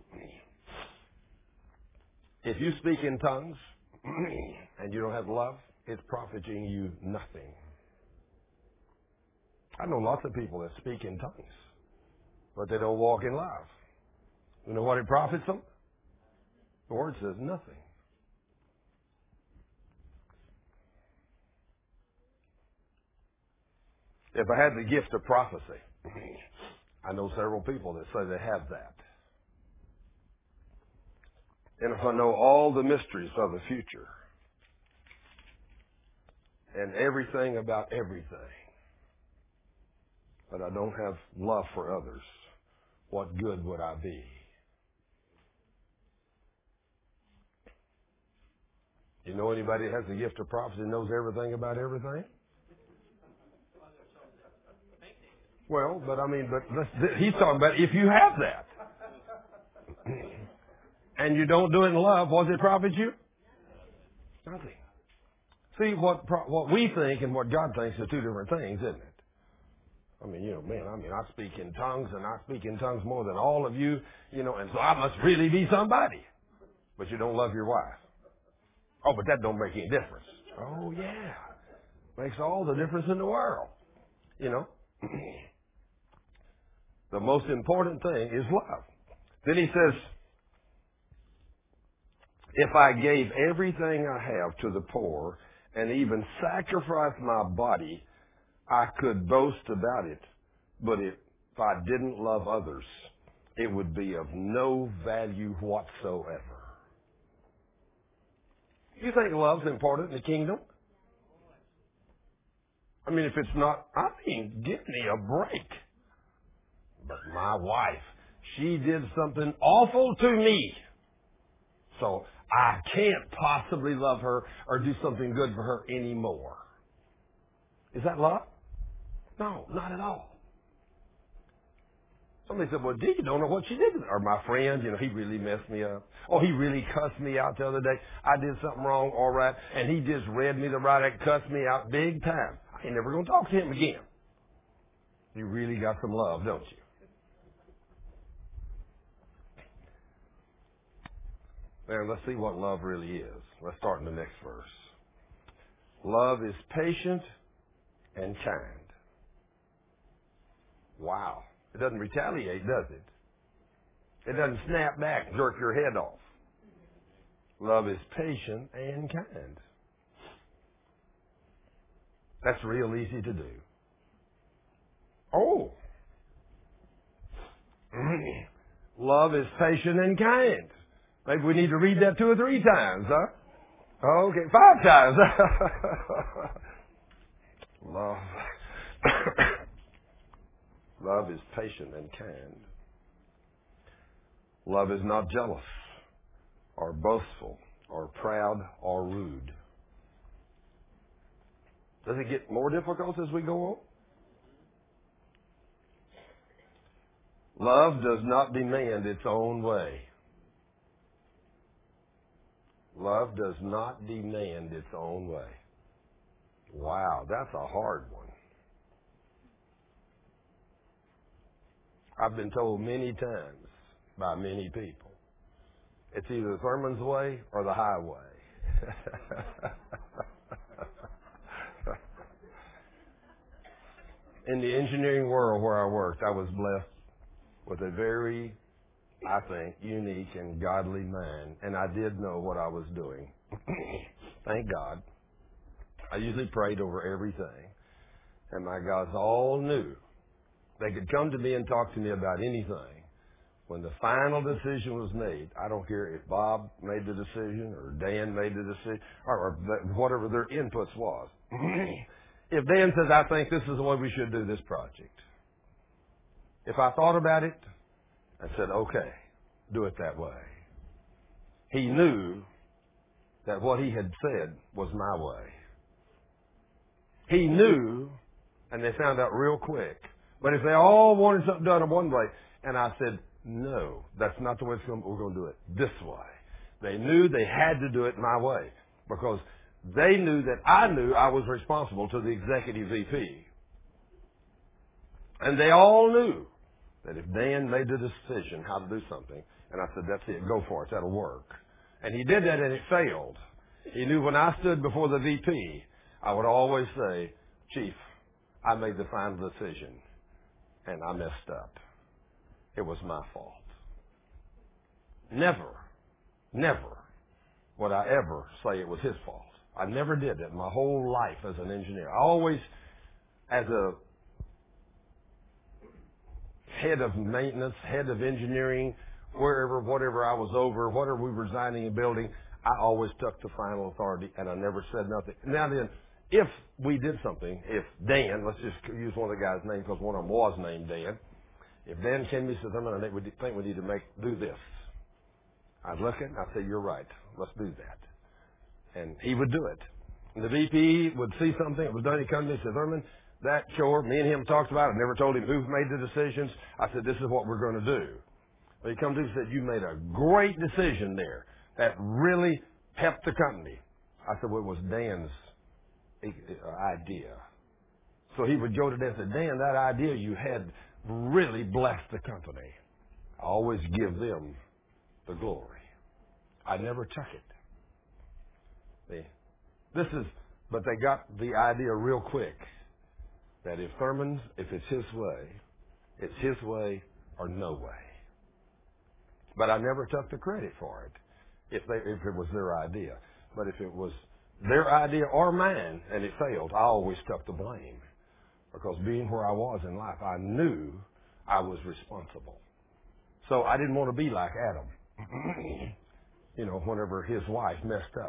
If you speak in tongues and you don't have love, it's profiting you nothing. I know lots of people that speak in tongues, but they don't walk in love. You know what it profits them? The Word says nothing. If I had the gift of prophecy, I know several people that say they have that. And if I know all the mysteries of the future and everything about everything, but I don't have love for others, what good would I be? You know anybody that has the gift of prophecy and knows everything about everything? Well, but I mean, but let's, he's talking about if you have that and you don't do it in love, what does it profit you? Nothing. See, what what we think and what God thinks are two different things, isn't it? I mean, you know, man, I mean, I speak in tongues and I speak in tongues more than all of you, you know, and so I must really be somebody. But you don't love your wife. Oh, but that don't make any difference. Oh, yeah. Makes all the difference in the world. You know. The most important thing is love. Then he says, if I gave everything I have to the poor and even sacrificed my body, I could boast about it. But if I didn't love others, it would be of no value whatsoever. You think love's important in the kingdom? I mean, if it's not, I mean, give me a break. But my wife, she did something awful to me. So I can't possibly love her or do something good for her anymore. Is that love? No, not at all. Somebody said, well, gee, you don't know what she did. Or my friend, you know, he really messed me up. Oh, he really cussed me out the other day. I did something wrong, all right. And he just read me the right and cussed me out big time. I ain't never going to talk to him again. You really got some love, don't you? Now, let's see what love really is. Let's start in the next verse. Love is patient and kind. Wow. It doesn't retaliate, does it? It doesn't snap back and jerk your head off. Love is patient and kind. That's real easy to do. Oh. Love is patient and kind. Maybe we need to read that two or three times, huh? Okay, five times. Love. Love is patient and kind. Love is not jealous or boastful or proud or rude. Does it get more difficult as we go on? Love does not demand its own way. Love does not demand its own way. Wow, that's a hard one. I've been told many times by many people, it's either Thurman's way or the highway. In the engineering world where I worked, I was blessed with a very, I think, unique and godly mind, and I did know what I was doing. Thank God. I usually prayed over everything, and my guys all knew they could come to me and talk to me about anything. When the final decision was made, I don't care if Bob made the decision or Dan made the decision or, or whatever their inputs was. If Dan says, I think this is the way we should do this project. If I thought about it, I said, okay, do it that way. He knew that what he had said was my way. He knew, and they found out real quick. But if they all wanted something done in one way, and I said, no, that's not the way it's going, we're going to do it this way. They knew they had to do it my way because they knew that I knew I was responsible to the executive V P. And they all knew that if Dan made the decision how to do something, and I said, that's it, go for it, that'll work. And he did that and it failed. He knew when I stood before the V P, I would always say, Chief, I made the final decision, and I messed up. It was my fault. Never, never would I ever say it was his fault. I never did that my whole life as an engineer. I always, as a head of maintenance, head of engineering, wherever, whatever I was over, whatever we were designing and building, I always took the final authority, and I never said nothing. Now then, if we did something, if Dan, let's just use one of the guys' names because one of them was named Dan. If Dan came to me and said, I think we think we need to make do this, I'd look at it and I'd say, you're right, let's do that. And he would do it. And the V P would see something that was done, he'd come to me and say, Thurman, that chore, me and him talked about it, I never told him who made the decisions. I said, this is what we're going to do. But he come to me and said, you made a great decision there that really helped the company. I said, well, it was Dan's idea. So he would go to Dan and say, Dan, that idea you had really blessed the company. I always give them the glory. I never took it. See, this is, but they got the idea real quick that if Thurman's, if it's his way, it's his way or no way. But I never took the credit for it if they, if it was their idea. But if it was their idea or mine and it failed, I always took the blame. Because being where I was in life, I knew I was responsible. So I didn't want to be like Adam. You know, whenever his wife messed up.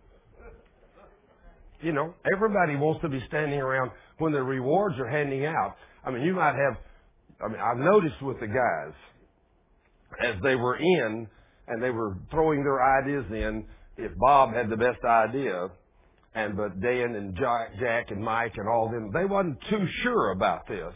You know, everybody wants to be standing around when the rewards are handing out. I mean, you might have, I mean, I've noticed with the guys, as they were in and they were throwing their ideas in, if Bob had the best idea, and but Dan and Jack, Jack and Mike and all them, they wasn't too sure about this.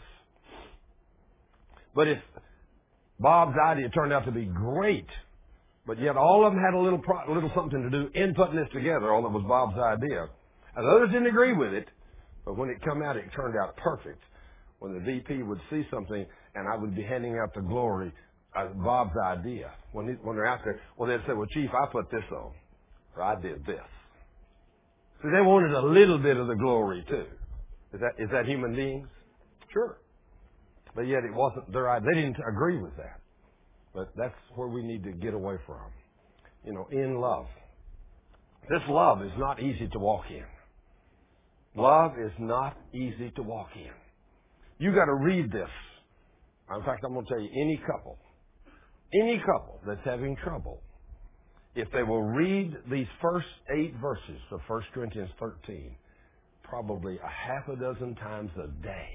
But if Bob's idea turned out to be great, but yet all of them had a little pro, little something to do in putting this together, although it was Bob's idea. And others didn't agree with it, but when it come out, it turned out perfect. When the V P would see something, and I would be handing out the glory, uh, Bob's idea. When, he, when they're out there, well, they'd say, well, Chief, I put this on, or I did this. See, they wanted a little bit of the glory, too. Is that, is that human beings? Sure. But yet it wasn't their idea. They didn't agree with that. But that's where we need to get away from. You know, in love. This love is not easy to walk in. Love is not easy to walk in. You got to read this. In fact, I'm going to tell you, any couple, any couple that's having trouble, if they will read these first eight verses of First Corinthians thirteen, probably a half a dozen times a day,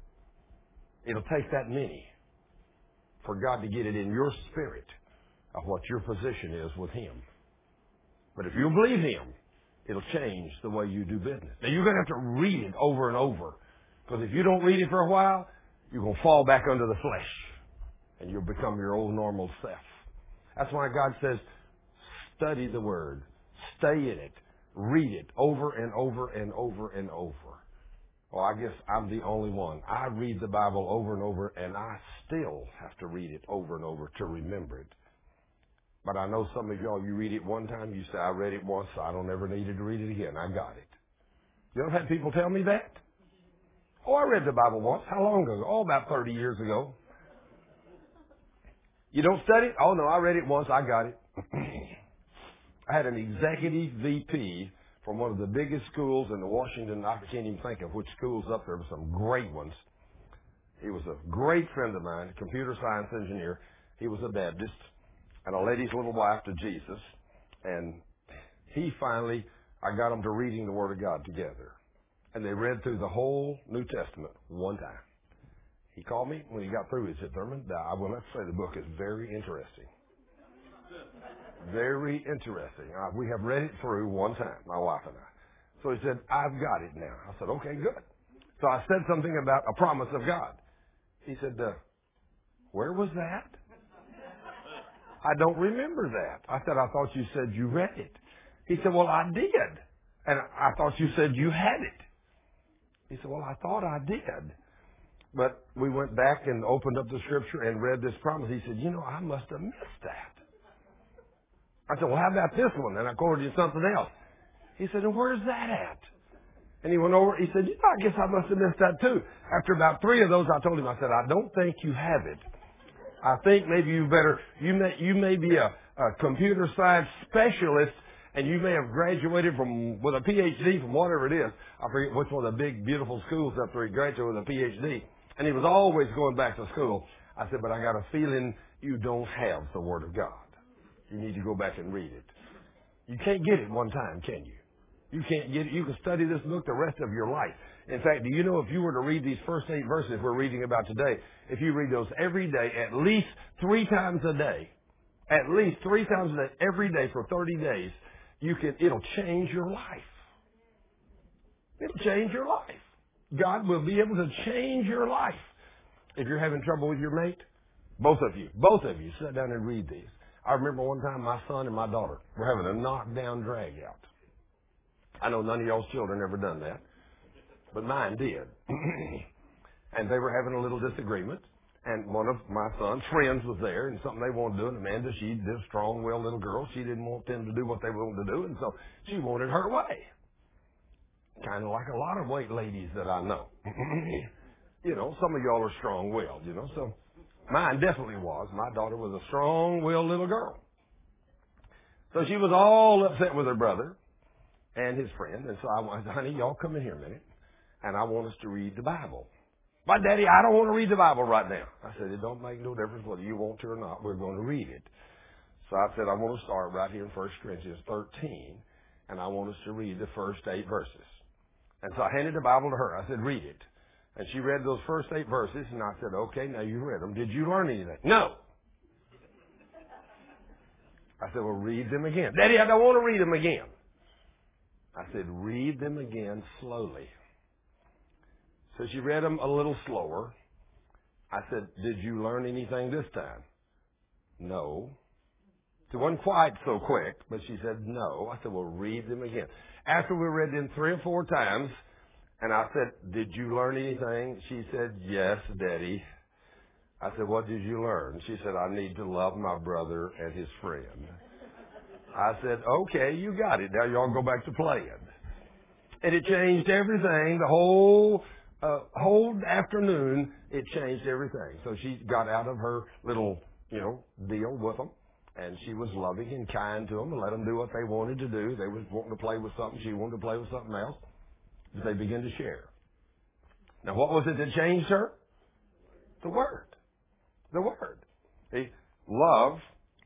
it'll take that many for God to get it in your spirit of what your position is with Him. But if you believe Him, it'll change the way you do business. Now, you're going to have to read it over and over. Because if you don't read it for a while, you're going to fall back under the flesh. And you'll become your old normal self. That's why God says, study the Word. Stay in it. Read it over and over and over and over. Well, I guess I'm the only one. I read the Bible over and over, and I still have to read it over and over to remember it. But I know some of y'all, you read it one time, you say, I read it once, so I don't ever need to read it again. I got it. You ever had people tell me that? Oh, I read the Bible once. How long ago? Oh, about thirty years ago. You don't study it? Oh, no, I read it once. I got it. I had an executive V P from one of the biggest schools in the Washington, I can't even think of which schools up there, but some great ones. He was a great friend of mine, a computer science engineer. He was a Baptist. And a lady's little wife to Jesus. And he finally, I got them to reading the Word of God together. And they read through the whole New Testament one time. He called me when he got through. He said, Thurman, I will not say the book is very interesting. Very interesting. Uh, we have read it through one time, my wife and I. So he said, I've got it now. I said, okay, good. So I said something about a promise of God. He said, uh, where was that? I don't remember that. I said, I thought you said you read it. He said, well, I did. And I thought you said you had it. He said, well, I thought I did. But we went back and opened up the scripture and read this promise. He said, you know, I must have missed that. I said, well, how about this one? And I quoted you something else. He said, and where's that at? And he went over, he said, you know, I guess I must have missed that too. After about three of those, I told him, I said, I don't think you have it. I think maybe you better, you may, you may be a, a computer science specialist, and you may have graduated from, with a P H D from whatever it is. I forget which one of the big, beautiful schools up there he graduated with a P H D. And he was always going back to school. I said, but I got a feeling you don't have the Word of God. You need to go back and read it. You can't get it one time, can you? You can't get it. You can study this book the rest of your life. In fact, do you know if you were to read these first eight verses we're reading about today, if you read those every day, at least three times a day, at least three times a day, every day for thirty days, you can, it'll change your life. It'll change your life. God will be able to change your life. If you're having trouble with your mate, both of you, both of you, sit down and read these. I remember one time my son and my daughter were having a knockdown drag out. I know none of y'all's children ever done that, but mine did. And they were having a little disagreement, and one of my son's friends was there, and something they wanted to do, and Amanda, she did a strong-willed little girl. She didn't want them to do what they wanted to do, and so she wanted her way. Kind of like a lot of white ladies that I know. You know, some of y'all are strong-willed, you know, so mine definitely was. My daughter was a strong-willed little girl. So she was all upset with her brother and his friend, and so I went, honey, y'all come in here a minute, and I want us to read the Bible. But, Daddy, I don't want to read the Bible right now. I said, it don't make no difference whether you want to or not. We're going to read it. So I said, I want to start right here in First Corinthians thirteen, and I want us to read the first eight verses. And so I handed the Bible to her. I said, read it. And she read those first eight verses, and I said, okay, now you read them. Did you learn anything? No. I said, well, read them again. Daddy, I don't want to read them again. I said, read them again slowly. So she read them a little slower. I said, did you learn anything this time? No. It wasn't quite so quick, but she said no. I said, well, read them again. After we read them three or four times, and I said, did you learn anything? She said, yes, Daddy. I said, what did you learn? She said, I need to love my brother and his friend. I said, okay, you got it. Now y'all go back to playing. And it changed everything. The whole uh, whole afternoon, it changed everything. So she got out of her little, you know, deal with them. And she was loving and kind to them and let them do what they wanted to do. They was wanting to play with something. She wanted to play with something else. But they began to share. Now, what was it that changed her? The Word. The Word. He, love,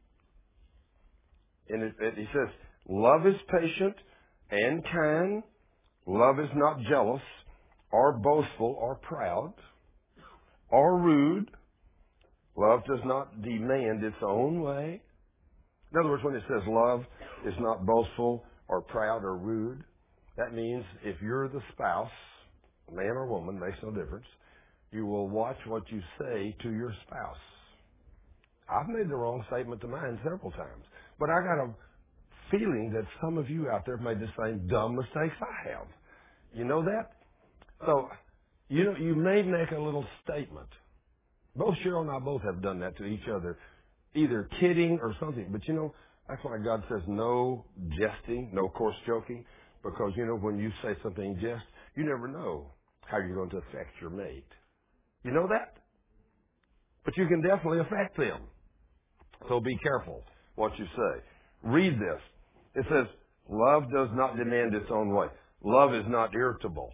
and it, it, he says, love is patient and kind. Love is not jealous or boastful or proud or rude. Love does not demand its own way. In other words, when it says love is not boastful or proud or rude, that means if you're the spouse, man or woman, makes no difference, you will watch what you say to your spouse. I've made the wrong statement to mine several times, but I got a feeling that some of you out there have made the same dumb mistakes I have. You know that? So, you know, you may make a little statement. Both Cheryl and I both have done that to each other, either kidding or something. But, you know, that's why God says no jesting, no coarse joking, because, you know, when you say something in jest, you never know how you're going to affect your mate. You know that? But you can definitely affect them. So be careful what you say. Read this. It says, love does not demand its own way. Love is not irritable.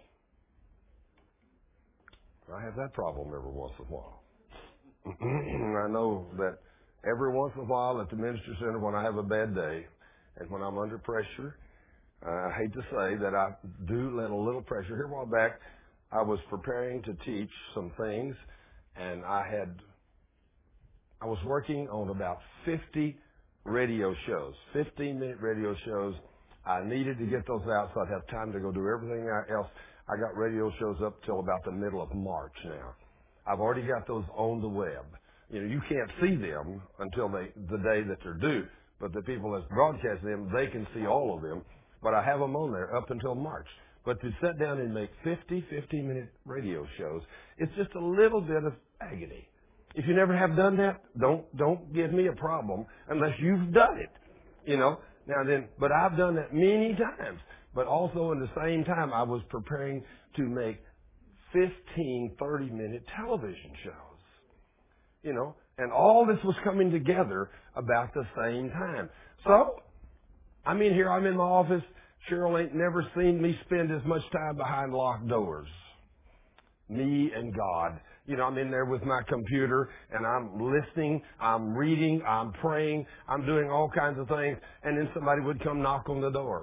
I have that problem every once in a while. I know that every once in a while at the Ministry Center when I have a bad day and when I'm under pressure, uh, I hate to say that I do let a little pressure. Here a while back, I was preparing to teach some things, and I had, I was working on about fifty radio shows, fifteen-minute radio shows. I needed to get those out so I'd have time to go do everything else. I got radio shows up till about the middle of March now. I've already got those on the web. You know, you can't see them until they, the day that they're due, but the people that broadcast them, they can see all of them. But I have them on there up until March. But to sit down and make fifty, fifteen-minute radio shows, it's just a little bit of agony. If you never have done that, don't don't give me a problem unless you've done it. You know. Now then, but I've done that many times But also in the same time, I was preparing to make fifteen thirty-minute television shows. You know, and all this was coming together about the same time. So, I mean, here I'm in my office. Cheryl ain't never seen me spend as much time behind locked doors. Me and God. You know, I'm in there with my computer, and I'm listening, I'm reading, I'm praying, I'm doing all kinds of things, and then somebody would come knock on the door.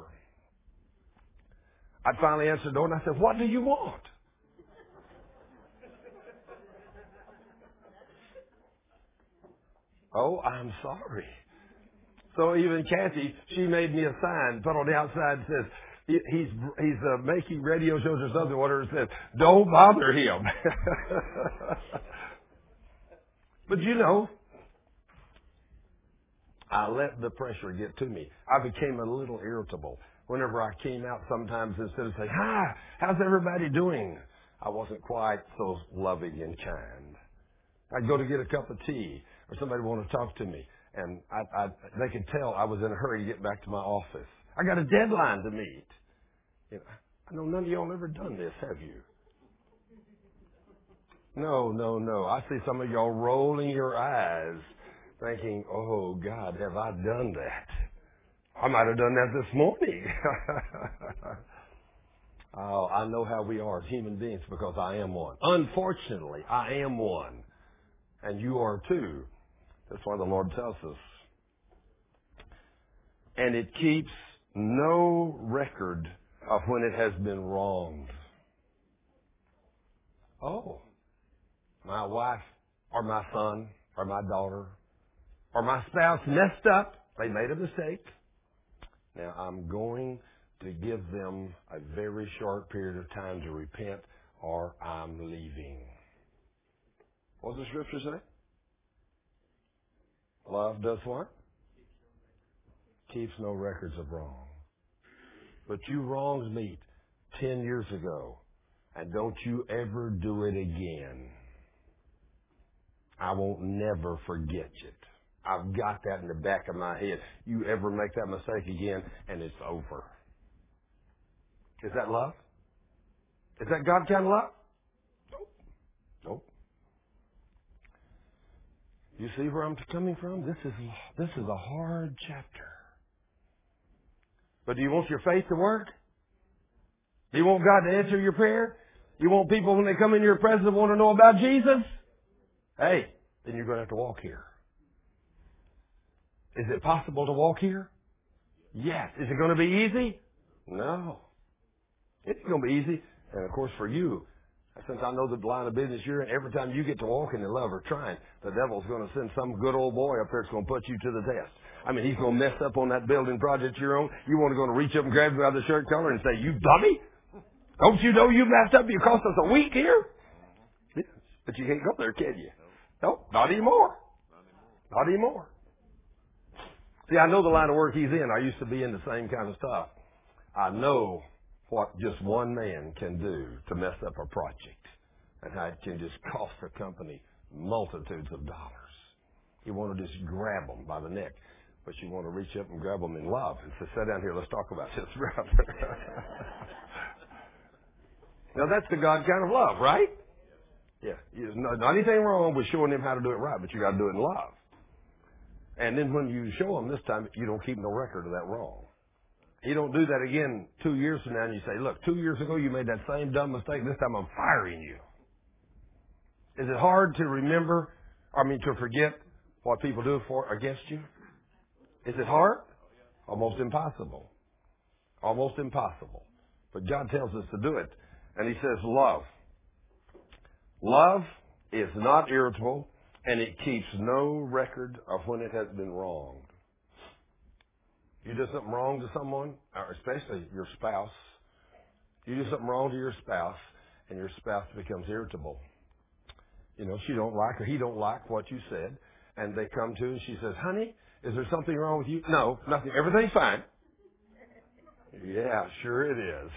I'd finally answer the door, and I said, "What do you want?" "Oh, I'm sorry." So even Kathy, she made me a sign, put on the outside, says, he- he's he's uh, making radio shows or something, whatever it says, "Don't bother him." But you know, I let the pressure get to me. I became a little irritable. Whenever I came out sometimes, instead of saying, "Hi, how's everybody doing?" I wasn't quite so loving and kind. I'd go to get a cup of tea, or somebody wanted to talk to me, and I, I, they could tell I was in a hurry to get back to my office. I got a deadline to meet. You know, I know none of y'all ever done this, have you? No, no, no. I see some of y'all rolling your eyes, thinking, "Oh, God, have I done that? I might have done that this morning." Oh, I know how we are as human beings because I am one. Unfortunately, I am one. And you are too. That's why the Lord tells us. And it keeps no record of when it has been wronged. Oh, my wife or my son or my daughter or my spouse messed up. They made a mistake. Now, I'm going to give them a very short period of time to repent, or I'm leaving. What does the scripture say? Love does what? Keeps no records of wrong. But you wronged me ten years ago, and don't you ever do it again. I won't never forget it. I've got that in the back of my head. You ever make that mistake again, and it's over. Is that love? Is that God kind of love? Nope. Nope. You see where I'm coming from? This is this is a hard chapter. But do you want your faith to work? Do you want God to answer your prayer? You want people, when they come into your presence, want to know about Jesus? Hey, then you're going to have to walk here. Is it possible to walk here? Yes. Is it going to be easy? No. It's going to be easy. And, of course, for you, since I know the line of business you're in, every time you get to walk in the love or trying, the devil's going to send some good old boy up there that's going to put you to the test. I mean, he's going to mess up on that building project you're on. You want to go and reach up and grab him by the shirt collar and say, "You dummy! Don't you know you messed up? You cost us a week here." Yes. But you can't go there, can you? No, not anymore. Not anymore. See, I know the line of work he's in. I used to be in the same kind of stuff. I know what just one man can do to mess up a project and how it can just cost the company multitudes of dollars. You want to just grab them by the neck, but you want to reach up and grab them in love and say, "Sit down here, let's talk about this, brother." Now, that's the God kind of love, right? Yeah. There's not, not anything wrong with showing them how to do it right, but you got to do it in love. And then when you show them this time, you don't keep no record of that wrong. You don't do that again two years from now and you say, "Look, two years ago you made that same dumb mistake. This time I'm firing you." Is it hard to remember, I mean, to forget what people do for against you? Is it hard? Almost impossible. Almost impossible. But God tells us to do it. And he says, love. Love is not irritable, and it keeps no record of when it has been wronged. You do something wrong to someone, or especially your spouse. You do something wrong to your spouse, and your spouse becomes irritable. You know, she don't like or he don't like what you said, and they come to and she says, "Honey, is there something wrong with you?" "No, nothing. Everything's fine." "Yeah, sure it is."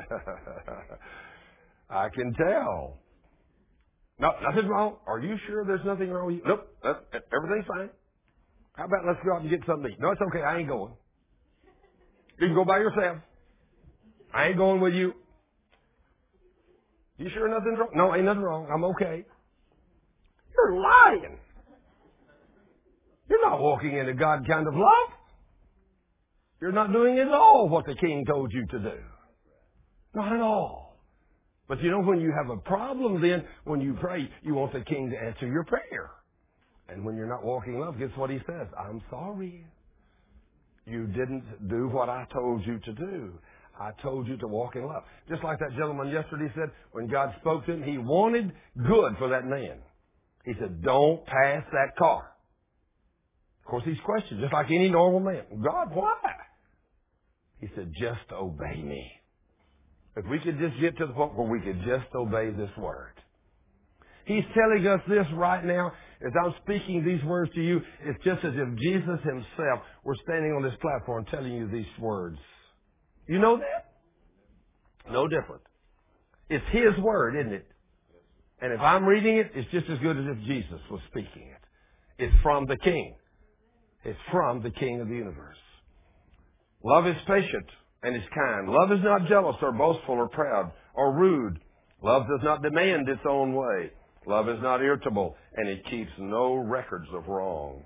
"I can tell." "No, nothing's wrong." "Are you sure there's nothing wrong with you?" "Nope, everything's fine." "How about let's go out and get something to eat?" "No, it's okay. I ain't going." "You can go by yourself." I ain't going with you. You sure nothing's wrong? No, ain't nothing wrong. I'm okay. You're lying. You're not walking in a God kind of love. You're not doing at all what the king told you to do. Not at all. But you know, when you have a problem, then when you pray, you want the king to answer your prayer. And when you're not walking in love, guess what he says? I'm sorry. You didn't do what I told you to do. I told you to walk in love. Just like that gentleman yesterday said, when God spoke to him, he wanted good for that man. He said, don't pass that car. Of course, he's questioned, just like any normal man. God, why? He said, just obey me. If we could just get to the point where we could just obey this word. He's telling us this right now. As I'm speaking these words to you, it's just as if Jesus himself were standing on this platform telling you these words. You know that? No different. It's his word, isn't it? And if I'm reading it, it's just as good as if Jesus was speaking it. It's from the King. It's from the King of the universe. Love is patient and is kind. Love is not jealous or boastful or proud or rude. Love does not demand its own way. Love is not irritable, and it keeps no records of wrong.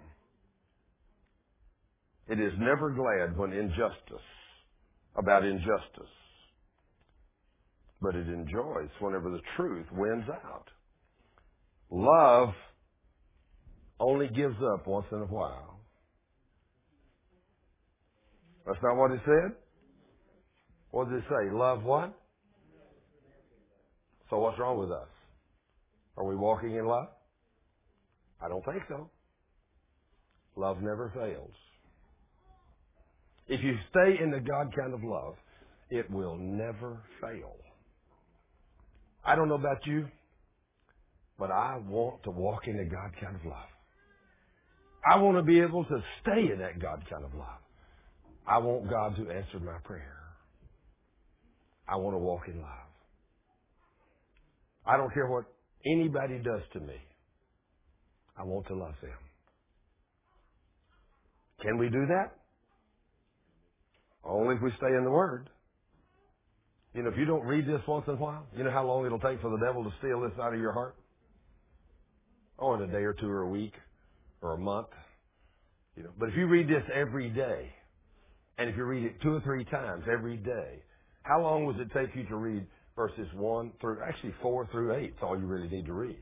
It is never glad when injustice, about injustice, but it enjoys whenever the truth wins out. Love only gives up once in a while. That's not what it said? What did it say? Love what? So what's wrong with us? Are we walking in love? I don't think so. Love never fails. If you stay in the God kind of love, it will never fail. I don't know about you, but I want to walk in the God kind of love. I want to be able to stay in that God kind of love. I want God to answer my prayer. I want to walk in love. I don't care what anybody does to me. I want to love them. Can we do that? Only if we stay in the Word. You know, if you don't read this once in a while, you know how long it'll take for the devil to steal this out of your heart? Oh, in a day or two or a week or a month. You know, but if you read this every day, and if you read it two or three times every day, how long would it take you to read verses one through, actually four through eight? That's all you really need to read.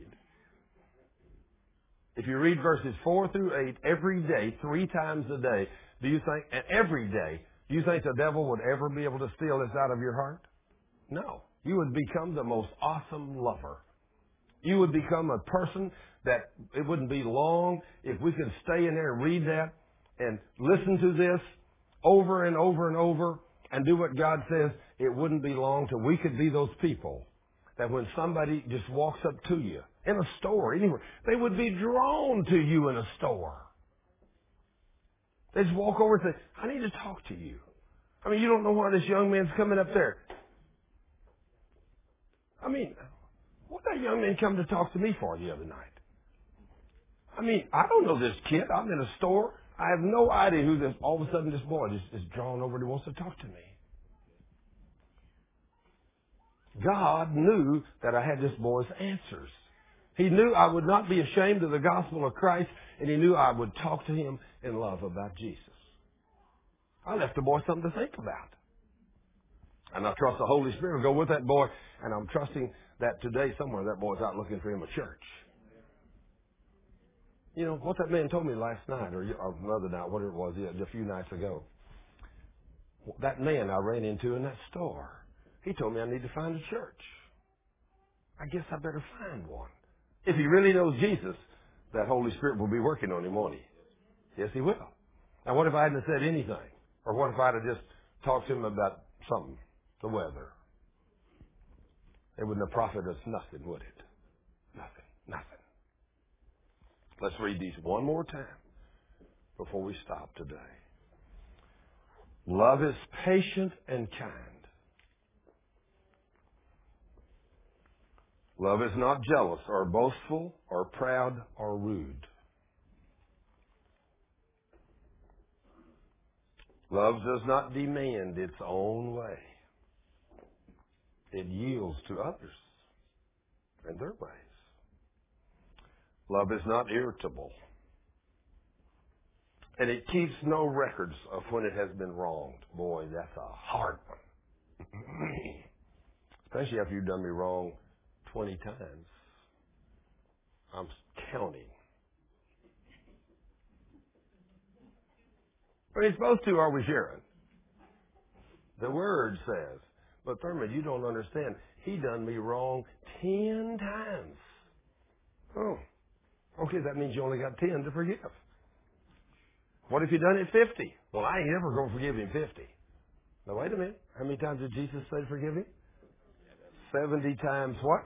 If you read verses four through eight every day, three times a day, do you think, and every day, do you think the devil would ever be able to steal this out of your heart? No. You would become the most awesome lover. You would become a person that it wouldn't be long if we could stay in there and read that and listen to this over and over and over and do what God says. It wouldn't be long till we could be those people that when somebody just walks up to you in a store, anywhere, they would be drawn to you in a store. They just walk over and say, I need to talk to you. I mean, you don't know why this young man's coming up there. I mean, what that young man come to talk to me for the other night? I mean, I don't know this kid. I'm in a store. I have no idea who this, all of a sudden this boy just is drawn over and he wants to talk to me. God knew that I had this boy's answers. He knew I would not be ashamed of the gospel of Christ, and he knew I would talk to him in love about Jesus. I left the boy something to think about. And I trust the Holy Spirit will go with that boy, and I'm trusting that today somewhere that boy's out looking for him a church. You know, what that man told me last night, or, or another night, whatever it was, yeah, a few nights ago. That man I ran into in that store, he told me I need to find a church. I guess I better find one. If he really knows Jesus, that Holy Spirit will be working on him, won't he? Yes, he will. Now, what if I hadn't said anything? Or what if I'd have just talked to him about something, the weather? It wouldn't have profited us nothing, would it? Nothing, nothing. Let's read these one more time before we stop today. Love is patient and kind. Love is not jealous or boastful or proud or rude. Love does not demand its own way. It yields to others and their ways. Love is not irritable. And it keeps no records of when it has been wronged. Boy, that's a hard one. Especially after you've done me wrong twenty times. I'm counting. But he's supposed to, are we, Sharon? The Word says, but Thurman, you don't understand. He done me wrong ten times. Oh, okay, that means you only got ten to forgive. What if you done it fifty? Well, I ain't ever going to forgive him fifty. Now, wait a minute. How many times did Jesus say forgive him? seventy times what?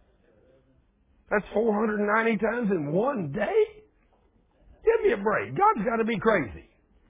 That's four hundred ninety times in one day? Give me a break. God's got to be crazy.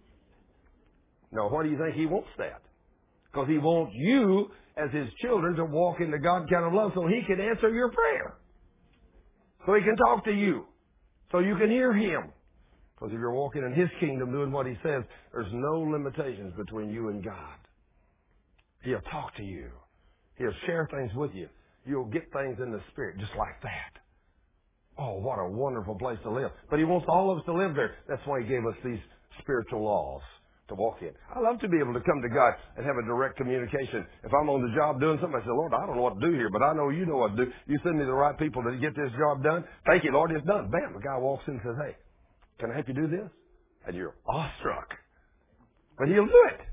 No, why do you think he wants that? Because he wants you, as his children, to walk in the God kind of love so he can answer your prayer. So he can talk to you. So you can hear him. Because if you're walking in his kingdom doing what he says, there's no limitations between you and God. He'll talk to you. He'll share things with you. You'll get things in the Spirit just like that. Oh, what a wonderful place to live. But he wants all of us to live there. That's why he gave us these spiritual laws to walk in. I love to be able to come to God and have a direct communication. If I'm on the job doing something, I say, Lord, I don't know what to do here, but I know you know what to do. You send me the right people to get this job done. Thank you, Lord, it's done. Bam, the guy walks in and says, hey, can I help you do this? And you're awestruck. But he'll do it.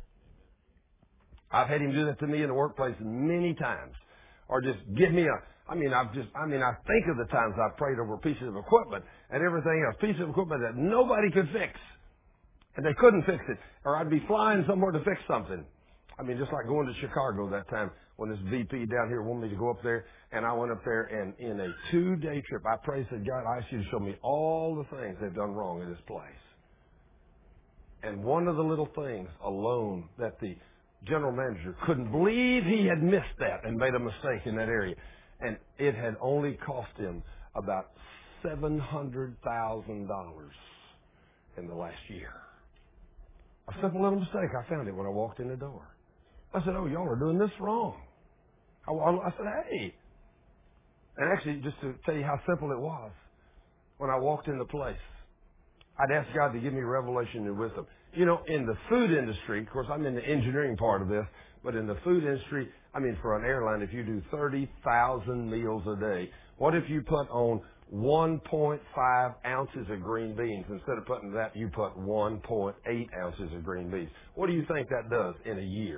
I've had him do that to me in the workplace many times. Or just give me a, I mean, I've just, I mean, I think of the times I've prayed over pieces of equipment and everything, a piece of equipment that nobody could fix. And they couldn't fix it. Or I'd be flying somewhere to fix something. I mean, just like going to Chicago that time when this V P down here wanted me to go up there. And I went up there, and in a two-day trip, I prayed, said, God, I ask you to show me all the things they've done wrong in this place. And one of the little things alone that the general manager couldn't believe he had missed that and made a mistake in that area. And it had only cost him about seven hundred thousand dollars in the last year. A simple little mistake. I found it when I walked in the door. I said, oh, y'all are doing this wrong. I, I said, hey. And actually, just to tell you how simple it was, when I walked in the place, I'd ask God to give me revelation and wisdom. You know, in the food industry, of course, I'm in the engineering part of this, but in the food industry, I mean, for an airline, if you do thirty thousand meals a day, what if you put on one point five ounces of green beans? Instead of putting that, you put one point eight ounces of green beans. What do you think that does in a year?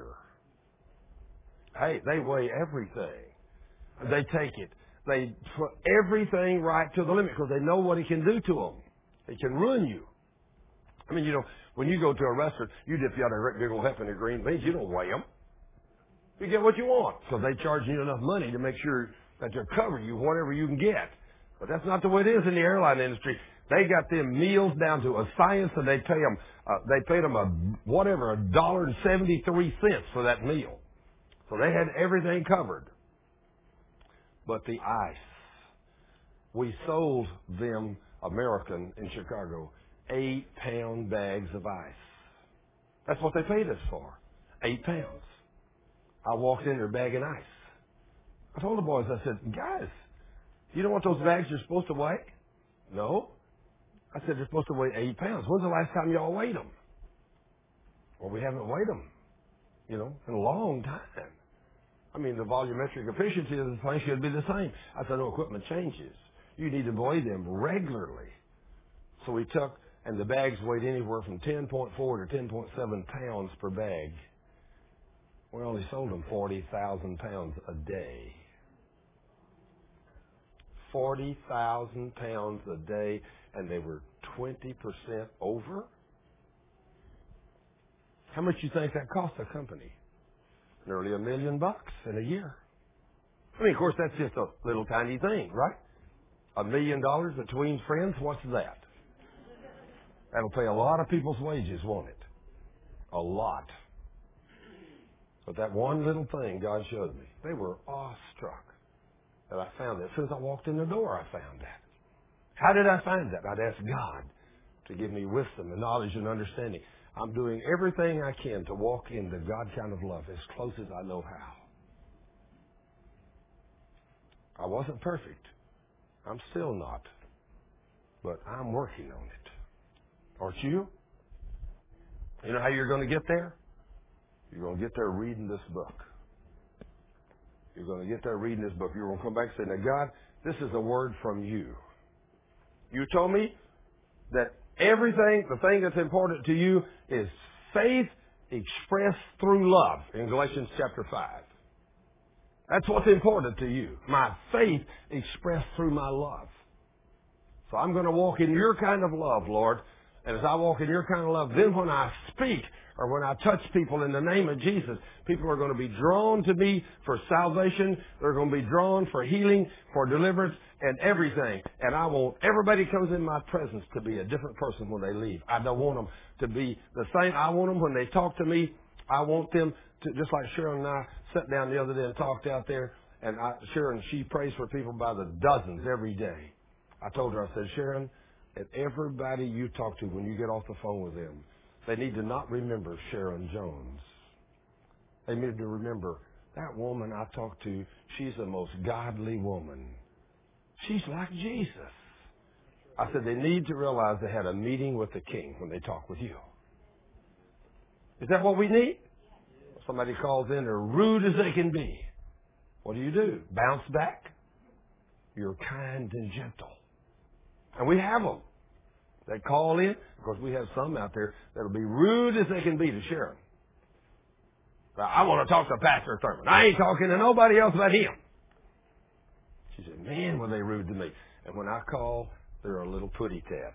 Hey, they weigh everything. They take it. They put everything right to the limit because they know what it can do to them. It can ruin you. I mean, you know, when you go to a restaurant, you dip you out a great big old helping of green beans. You don't weigh them. You get what you want. So they charge you enough money to make sure that they're covering you whatever you can get. But that's not the way it is in the airline industry. They got them meals down to a science, and they pay them. Uh, they paid them a whatever a dollar and seventy three cents for that meal. So they had everything covered. But the ice, we sold them American in Chicago eight pound bags of ice. That's what they paid us for, eight pounds. I walked in there bagging ice. I told the boys, I said, guys, you know what those bags are supposed to weigh? No. I said, they're supposed to weigh eight pounds. When's the last time y'all weighed them? Well, we haven't weighed them, you know, in a long time. I mean, the volumetric efficiency of the thing should be the same. I said, no, equipment changes. You need to weigh them regularly. So we took, and the bags weighed anywhere from ten point four to ten point seven pounds per bag. We only sold them forty thousand pounds a day. forty thousand pounds a day, and they were twenty percent over? How much do you think that cost the company? Nearly a million bucks in a year. I mean, of course, that's just a little tiny thing, right? A million dollars between friends, what's that? That'll pay a lot of people's wages, won't it? A lot. But that one little thing God showed me, they were awestruck that I found that. As soon as I walked in the door, I found that. How did I find that? I'd ask God to give me wisdom and knowledge and understanding. I'm doing everything I can to walk in the God kind of love as close as I know how. I wasn't perfect. I'm still not. But I'm working on it. Aren't you? You know how you're going to get there? You're going to get there reading this book. You're going to get there reading this book. You're going to come back and say, now, God, this is a word from you. You told me that everything, the thing that's important to you is faith expressed through love in Galatians chapter five. That's what's important to you. My faith expressed through my love. So I'm going to walk in your kind of love, Lord. And as I walk in your kind of love, then when I speak or when I touch people in the name of Jesus, people are going to be drawn to me for salvation. They're going to be drawn for healing, for deliverance, and everything. And I want everybody who comes in my presence to be a different person when they leave. I don't want them to be the same. I want them when they talk to me. I want them to, just like Sharon and I sat down the other day and talked out there. And I, Sharon, she prays for people by the dozens every day. I told her, I said, Sharon, and everybody you talk to when you get off the phone with them, they need to not remember Sharon Jones. They need to remember that woman I talked to, she's the most godly woman. She's like Jesus. I said they need to realize they had a meeting with the King when they talk with you. Is that what we need? Somebody calls in, they're rude as they can be. What do you do? Bounce back? You're kind and gentle. And we have them. They call in. Of course, we have some out there that'll be rude as they can be to Sharon. I want to talk to Pastor Thurman. I ain't talking to nobody else but him. She said, man, were they rude to me. And when I call, they're a little putty tat.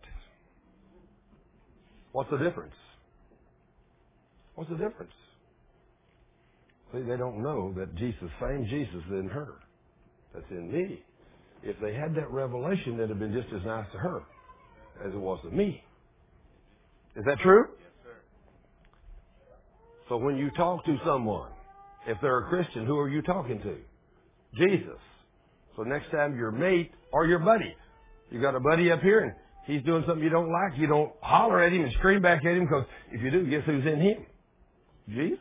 What's the difference? What's the difference? See, they don't know that Jesus, same Jesus is in her. That's in me. If they had that revelation, they'd have been just as nice to her as it was to me. Is that true? Yes, sir. So when you talk to someone, if they're a Christian, who are you talking to? Jesus. So next time your mate or your buddy, you got a buddy up here and he's doing something you don't like, you don't holler at him and scream back at him, because if you do, guess who's in him? Jesus.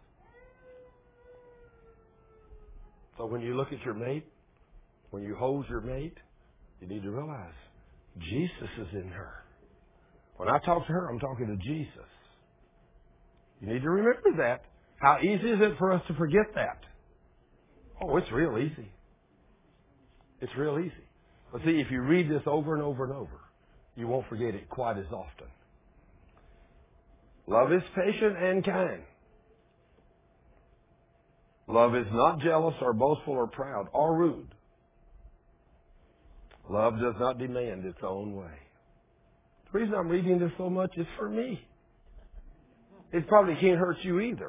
So when you look at your mate, when you hold your mate, you need to realize Jesus is in her. When I talk to her, I'm talking to Jesus. You need to remember that. How easy is it for us to forget that? Oh, it's real easy. It's real easy. But see, if you read this over and over and over, you won't forget it quite as often. Love is patient and kind. Love is not jealous or boastful or proud or rude. Love does not demand its own way. The reason I'm reading this so much is for me. It probably can't hurt you either.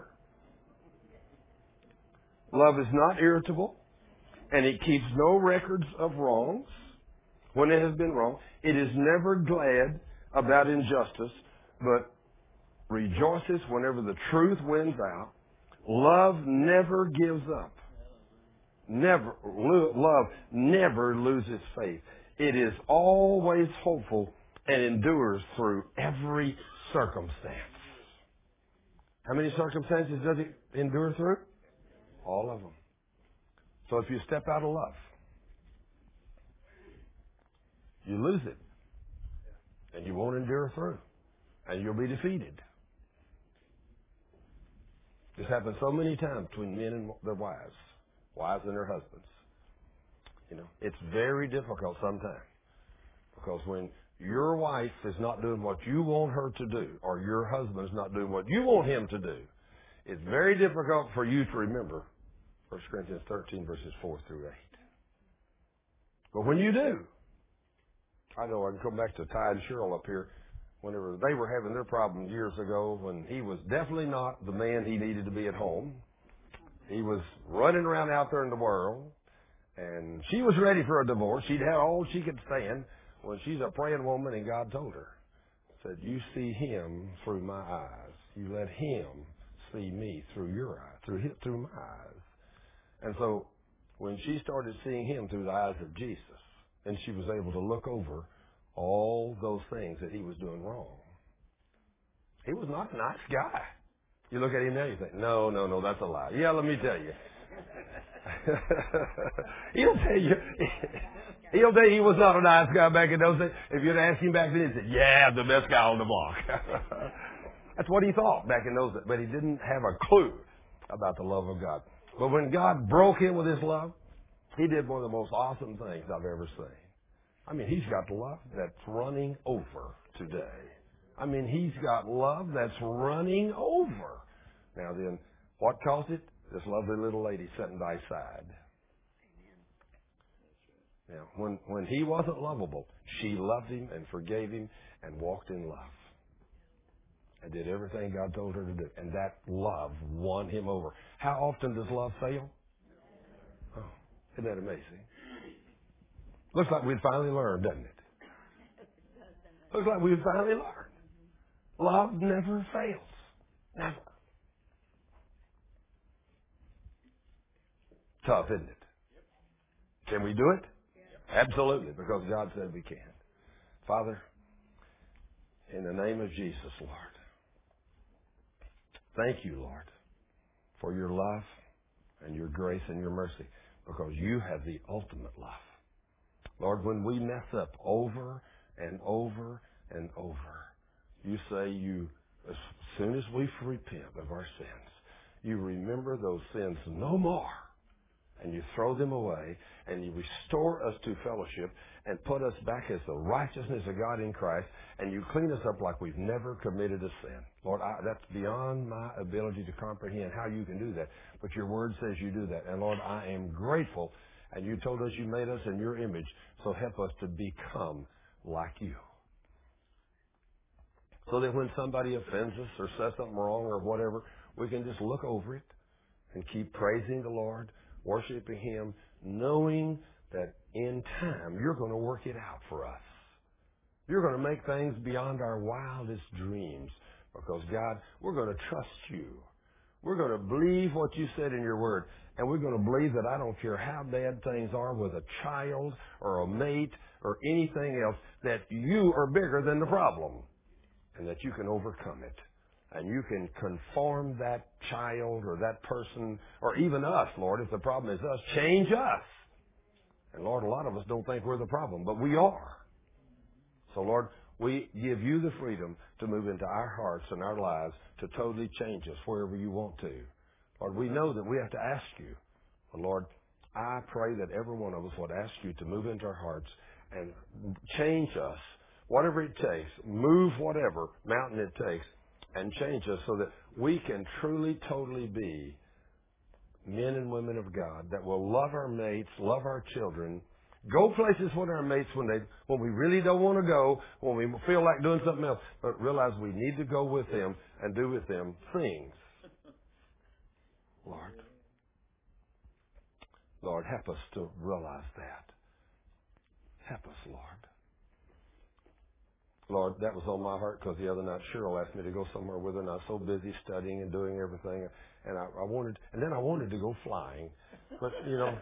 Love is not irritable, and it keeps no records of wrongs when it has been wrong. It is never glad about injustice, but rejoices whenever the truth wins out. Love never gives up. Never, love never loses faith. It is always hopeful and endures through every circumstance. How many circumstances does it endure through? All of them. So if you step out of love, you lose it. And you won't endure through. And you'll be defeated. This happens so many times between men and their wives. Wives and their husbands. You know, it's very difficult sometimes. Because when your wife is not doing what you want her to do, or your husband is not doing what you want him to do, it's very difficult for you to remember First Corinthians thirteen, verses four through eight. But when you do, I know I can come back to Ty and Cheryl up here, whenever they were having their problem years ago, when he was definitely not the man he needed to be at home. He was running around out there in the world, and she was ready for a divorce. She'd had all she could stand when she's a praying woman, and God told her, said, you see him through my eyes. You let him see me through your eyes, through his, through my eyes. And so when she started seeing him through the eyes of Jesus, and she was able to look over all those things that he was doing wrong. He was not a nice guy. You look at him now, you think, no, no, no, that's a lie. Yeah, let me tell you. he'll tell you, he'll tell you he was not a nice guy back in those days. If you'd asked him back then, he'd say, yeah, the best guy on the block. That's what he thought back in those days. But he didn't have a clue about the love of God. But when God broke in with his love, he did one of the most awesome things I've ever seen. I mean, he's got love that's running over today. I mean, he's got love that's running over. Now then, what caused it? This lovely little lady sitting by his side. Now, when, when he wasn't lovable, she loved him and forgave him and walked in love. And did everything God told her to do. And that love won him over. How often does love fail? Oh, isn't that amazing? Looks like we'd finally learned, doesn't it? Looks like we've finally learned. Love never fails. Never. Tough, isn't it? Can we do it? Absolutely, because God said we can. Father, in the name of Jesus, Lord, thank you, Lord, for your love and your grace and your mercy, because you have the ultimate love. Lord, when we mess up over and over and over, you say you, as soon as we repent of our sins, you remember those sins no more, and you throw them away, and you restore us to fellowship and put us back as the righteousness of God in Christ, and you clean us up like we've never committed a sin. Lord, I, that's beyond my ability to comprehend how you can do that, but your word says you do that. And Lord, I am grateful, and you told us you made us in your image, so help us to become like you. So that when somebody offends us or says something wrong or whatever, we can just look over it and keep praising the Lord, worshiping him, knowing that in time you're going to work it out for us. You're going to make things beyond our wildest dreams, because God, we're going to trust you. We're going to believe what you said in your word, and we're going to believe that I don't care how bad things are with a child or a mate or anything else, that you are bigger than the problem and that you can overcome it. And you can conform that child or that person, or even us, Lord, if the problem is us, change us. And Lord, a lot of us don't think we're the problem, but we are. So Lord, we give you the freedom to move into our hearts and our lives to totally change us wherever you want to. Lord, we know that we have to ask you. But Lord, I pray that every one of us would ask you to move into our hearts and change us, whatever it takes, move whatever mountain it takes, and change us so that we can truly, totally be men and women of God that will love our mates, love our children, go places with our mates when they when we really don't want to go, when we feel like doing something else, but realize we need to go with them and do with them things. Lord, Lord, help us to realize that. Help us, Lord. Lord, that was on my heart because the other night Cheryl asked me to go somewhere with her, and I was so busy studying and doing everything, and I, I wanted, and then I wanted to go flying, but you know.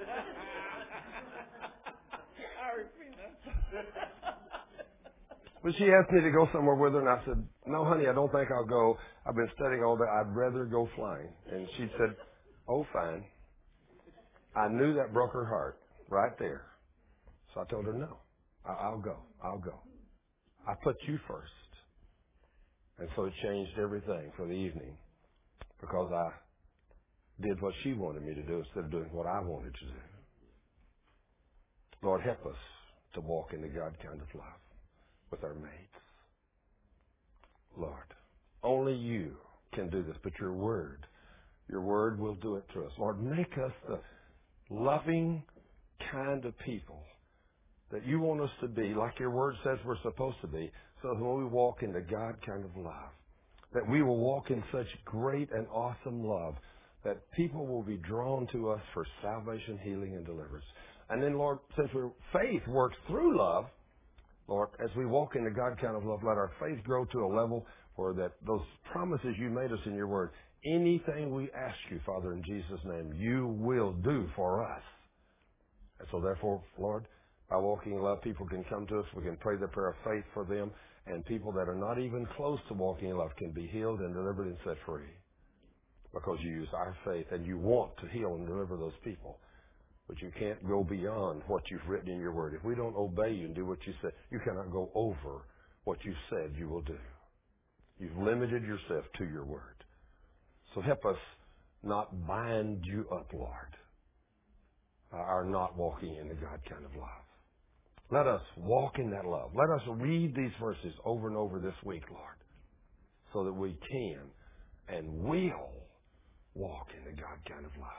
But she asked me to go somewhere with her, and I said, no, honey, I don't think I'll go. I've been studying all day. I'd rather go flying. And she said, oh, fine. I knew that broke her heart right there. So I told her, no, I'll go. I'll go. I put you first. And so it changed everything for the evening, because I did what she wanted me to do instead of doing what I wanted to do. Lord, help us to walk in the God kind of love with our mates. Lord, only you can do this, but your word, your word will do it to us. Lord, make us the loving kind of people that you want us to be, like your word says we're supposed to be, so that when we walk in the God kind of love, that we will walk in such great and awesome love that people will be drawn to us for salvation, healing, and deliverance. And then, Lord, since we're, faith works through love, Lord, as we walk in the God kind of love, let our faith grow to a level where that those promises you made us in your word, anything we ask you, Father, in Jesus' name, you will do for us. And so therefore, Lord, by walking in love, people can come to us. We can pray the prayer of faith for them. And people that are not even close to walking in love can be healed and delivered and set free. because you use our faith and you want to heal and deliver those people. But you can't go beyond what you've written in your word. If we don't obey you and do what you said, you cannot go over what you said you will do. You've limited yourself to your word. So help us not bind you up, Lord, our not walking in the God kind of love. Let us walk in that love. Let us read these verses over and over this week, Lord, so that we can and will walk in the God kind of love.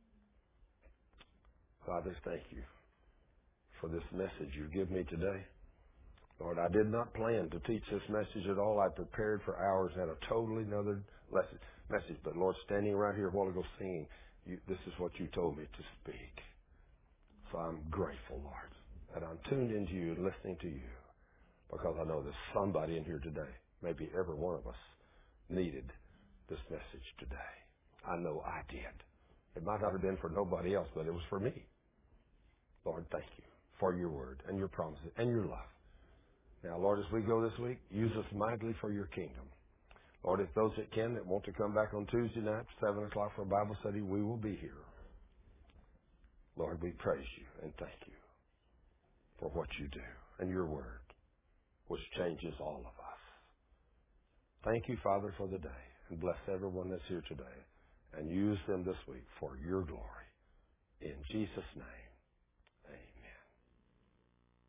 Father, thank you for this message you give me today. Lord, I did not plan to teach this message at all. I prepared for hours and had a totally another lesson, message. But Lord, standing right here a while ago singing, you, this is what you told me to speak. So I'm grateful, Lord, that I'm tuned into you and listening to you, because I know there's somebody in here today, maybe every one of us, needed this message today. I know I did. It might not have been for nobody else, but it was for me. Lord, thank you for your word and your promises and your love. Now, Lord, as we go this week, use us mightily for your kingdom. Lord, if those that can, that want to come back on Tuesday night, seven o'clock for a Bible study, we will be here. Lord, we praise you and thank you for what you do and your word, which changes all of us. Thank you, Father, for the day, and bless everyone that's here today, and use them this week for your glory. In Jesus' name.